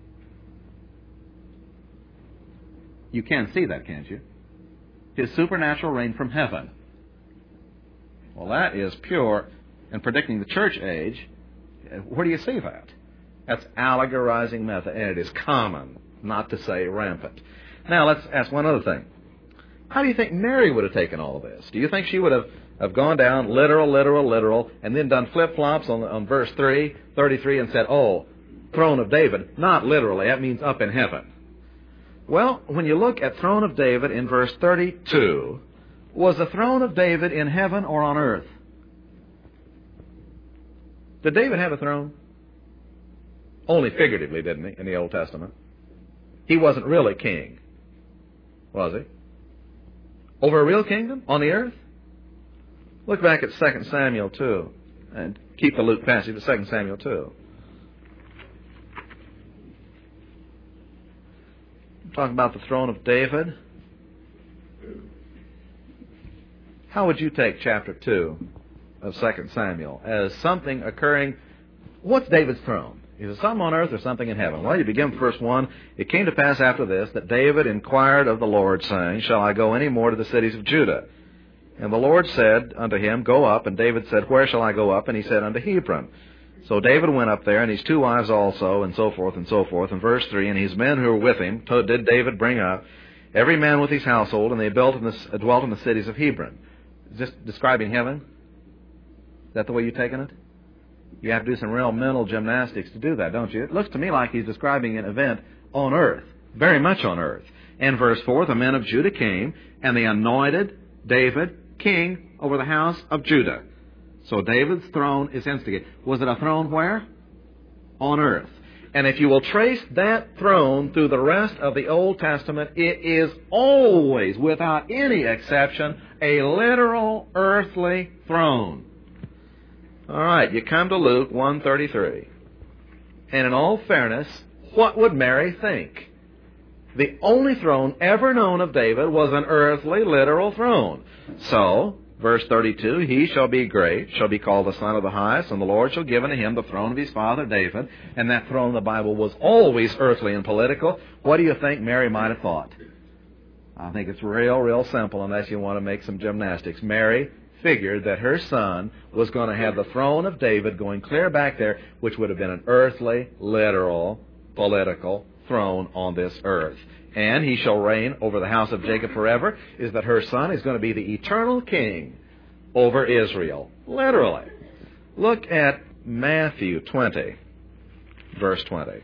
You can see that, can't you? His supernatural reign from heaven. Well, that is pure. And predicting the church age, where do you see that? That's allegorizing method, and it is common, not to say rampant. Now, let's ask one other thing. How do you think Mary would have taken all of this? Do you think she would have, have gone down literal, literal, literal, and then done flip-flops on, on verse three, thirty-three, and said, oh, throne of David? Not literally. That means up in heaven. Well, when you look at throne of David in verse thirty-two, was the throne of David in heaven or on earth? Did David have a throne? Only figuratively, didn't he, in the Old Testament? He wasn't really king, was he? Over a real kingdom on the earth? Look back at Second Samuel two, and keep the Luke passage to Second Samuel two. Talking about the throne of David. How would you take chapter two of Second Samuel as something occurring? What's David's throne? Is it something on earth or something in heaven? Well, you begin with verse one. It came to pass after this that David inquired of the Lord, saying, shall I go any more to the cities of Judah? And the Lord said unto him, go up. And David said, where shall I go up? And he said, unto Hebron. So David went up there, and his two wives also, and so forth and so forth. And verse three, and his men who were with him did David bring up, every man with his household, and they built in the, dwelt in the cities of Hebron. Is this describing heaven? Is that the way you've taken it? You have to do some real mental gymnastics to do that, don't you? It looks to me like he's describing an event on earth, very much on earth. And verse four, the men of Judah came, and they anointed David king over the house of Judah. So David's throne is instigated. Was it a throne where? On earth. And if you will trace that throne through the rest of the Old Testament, it is always, without any exception, a literal earthly throne. All right, you come to Luke one thirty-three. And in all fairness, what would Mary think? The only throne ever known of David was an earthly, literal throne. So, verse thirty-two, he shall be great, shall be called the Son of the Highest, and the Lord shall give unto him the throne of his father David. And that throne in the Bible was always earthly and political. What do you think Mary might have thought? I think it's real, real simple, unless you want to make some gymnastics. Mary figured that her son was going to have the throne of David going clear back there, which would have been an earthly, literal, political throne on this earth. And he shall reign over the house of Jacob forever, is that her son is going to be the eternal king over Israel. Literally. Look at Matthew twenty, verse twenty.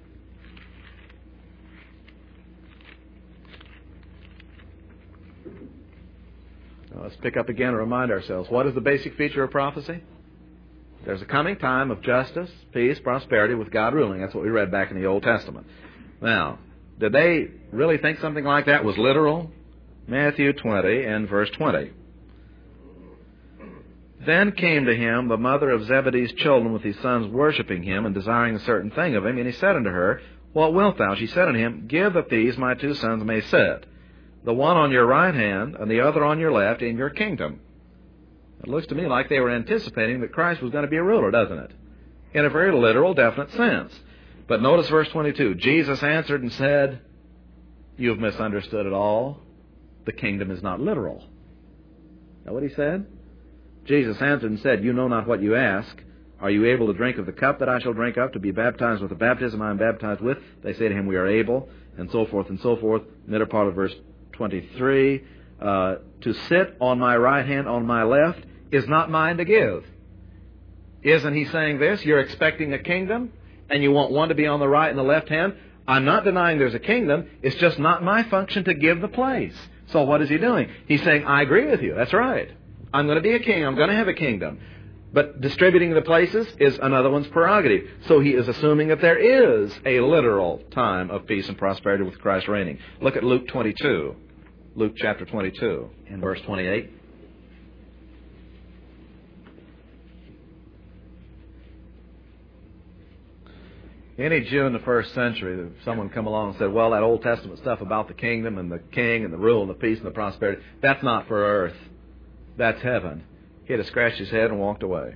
Now let's pick up again and remind ourselves, what is the basic feature of prophecy? There's a coming time of justice, peace, prosperity with God ruling. That's what we read back in the Old Testament. Now, did they really think something like that was literal? Matthew twenty and verse twenty. Then came to him the mother of Zebedee's children with his sons, worshipping him and desiring a certain thing of him. And he said unto her, What wilt thou? She said unto him, Give that these my two sons may sit, the one on your right hand and the other on your left, in your kingdom. It looks to me like they were anticipating that Christ was going to be a ruler, doesn't it? In a very literal, definite sense. But notice verse twenty-two. Jesus answered and said, You have misunderstood it all. The kingdom is not literal. Is that what he said? Jesus answered and said, You know not what you ask. Are you able to drink of the cup that I shall drink of, to be baptized with the baptism I am baptized with? They say to him, We are able, and so forth and so forth. Middle part of verse twenty-three. Uh, to sit on my right hand, on my left, is not mine to give. Isn't he saying this? You're expecting a kingdom, and you want one to be on the right and the left hand. I'm not denying there's a kingdom. It's just not my function to give the place. So what is he doing? He's saying, I agree with you. That's right. I'm going to be a king. I'm going to have a kingdom. But distributing the places is another one's prerogative. So he is assuming that there is a literal time of peace and prosperity with Christ reigning. Look at Luke twenty-two. Luke chapter twenty-two and verse twenty-eight. Any Jew in the first century, if someone come along and said, well, that Old Testament stuff about the kingdom and the king and the rule and the peace and the prosperity, that's not for earth. That's heaven. He'd have scratched his head and walked away.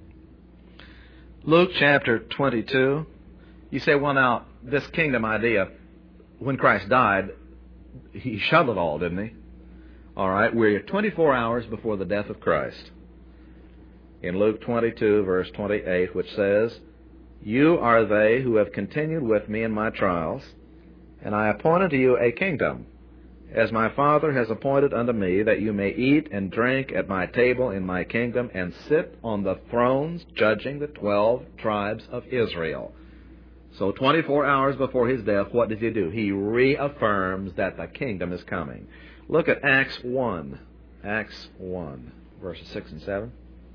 Luke chapter twenty-two. You say, well, now, this kingdom idea, when Christ died, he shut it all, didn't he? All right, we're twenty-four hours before the death of Christ. In Luke twenty-two, verse twenty-eight, which says, You are they who have continued with me in my trials, and I appoint unto you a kingdom, as my Father has appointed unto me, that you may eat and drink at my table in my kingdom, and sit on the thrones judging the twelve tribes of Israel. So twenty-four hours before his death, what does he do? He reaffirms that the kingdom is coming. Look at Acts one. Acts one, verses six and seven.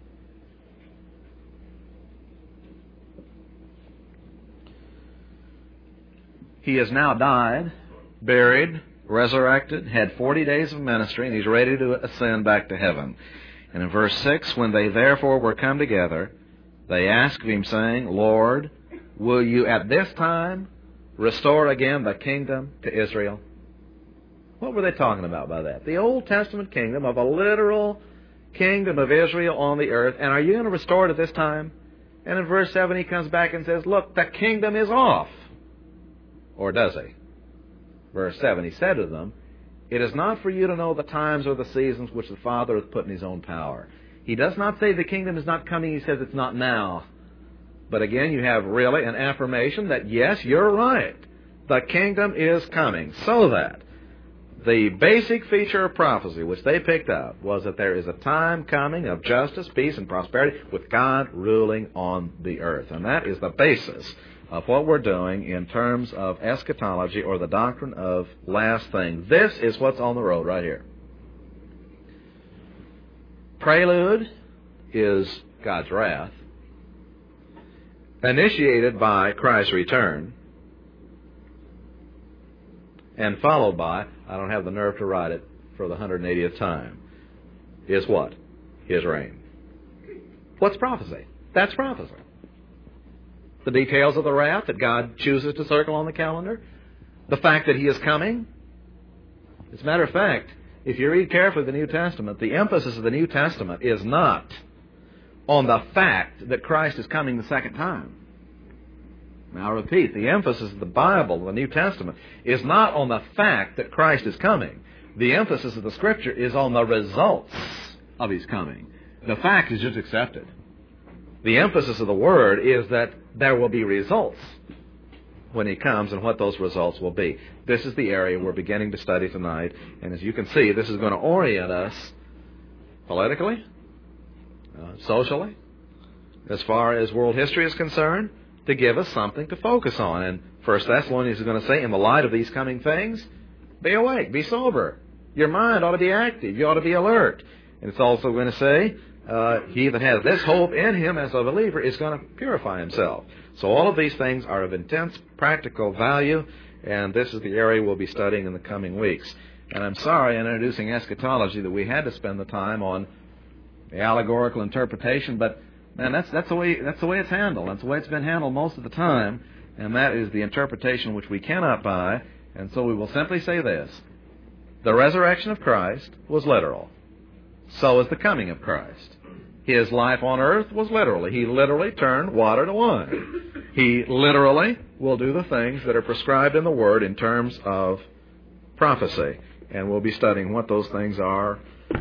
He has now died, buried, resurrected, had forty days of ministry, and he's ready to ascend back to heaven. And in verse six, when they therefore were come together, they asked of him, saying, Lord, will you at this time restore again the kingdom to Israel? What were they talking about by that? The Old Testament kingdom of a literal kingdom of Israel on the earth. And are you going to restore it at this time? And in verse seven, he comes back and says, look, the kingdom is off. Or does he? Verse seven, he said to them, It is not for you to know the times or the seasons which the Father hath put in his own power. He does not say the kingdom is not coming. He says it's not now. But again, you have really an affirmation that, yes, you're right. The kingdom is coming. So that the basic feature of prophecy, which they picked up, was that there is a time coming of justice, peace, and prosperity with God ruling on the earth. And that is the basis of what we're doing in terms of eschatology, or the doctrine of last things. This is what's on the road right here. Prelude is God's wrath. initiated by Christ's return, and followed by, I don't have the nerve to write it for the one hundred eightieth time, is what? His reign. What's prophecy? That's prophecy. The details of the wrath that God chooses to circle on the calendar, the fact that He is coming. As a matter of fact, if you read carefully the New Testament, the emphasis of the New Testament is not on the fact that Christ is coming the second time. Now, I repeat, the emphasis of the Bible, the New Testament, is not on the fact that Christ is coming. The emphasis of the Scripture is on the results of His coming. The fact is just accepted. The emphasis of the Word is that there will be results when He comes and what those results will be. This is the area we're beginning to study tonight, and as you can see, this is going to orient us politically, uh, socially, as far as world history is concerned, to give us something to focus on. And First Thessalonians is going to say, in the light of these coming things, be awake, be sober. Your mind ought to be active. You ought to be alert. And it's also going to say, uh, he that has this hope in him as a believer is going to purify himself. So all of these things are of intense practical value, and this is the area we'll be studying in the coming weeks. And I'm sorry in introducing eschatology that we had to spend the time on the allegorical interpretation, but man, that's that's the way that's the way it's handled. That's the way it's been handled most of the time, and that is the interpretation which we cannot buy. And so we will simply say this: the resurrection of Christ was literal. So is the coming of Christ. His life on earth was literal. He literally turned water to wine. He literally will do the things that are prescribed in the Word in terms of prophecy. And we'll be studying what those things are,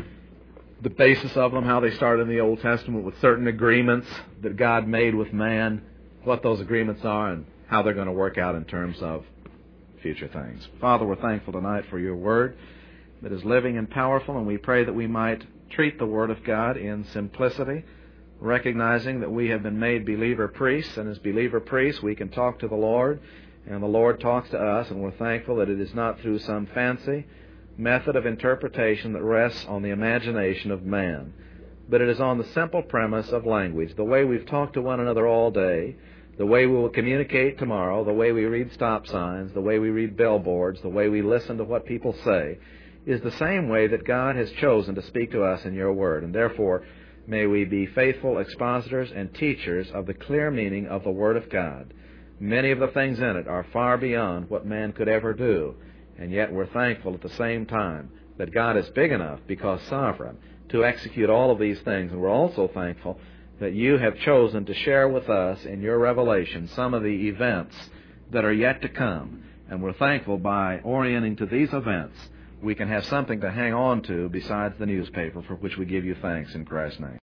the basis of them, how they started in the Old Testament with certain agreements that God made with man, what those agreements are, and how they're going to work out in terms of future things. Father, we're thankful tonight for your Word that is living and powerful, and we pray that we might treat the Word of God in simplicity, recognizing that we have been made believer priests, and as believer priests we can talk to the Lord, and the Lord talks to us, and we're thankful that it is not through some fancy method of interpretation that rests on the imagination of man, but it is on the simple premise of language. The way we've talked to one another all day, the way we will communicate tomorrow, the way we read stop signs, the way we read billboards, the way we listen to what people say, is the same way that God has chosen to speak to us in your Word. And therefore, may we be faithful expositors and teachers of the clear meaning of the Word of God. Many of the things in it are far beyond what man could ever do, and yet we're thankful at the same time that God is big enough, because sovereign, to execute all of these things. And we're also thankful that you have chosen to share with us in your revelation some of the events that are yet to come. And we're thankful by orienting to these events, we can have something to hang on to besides the newspaper, for which we give you thanks in Christ's name.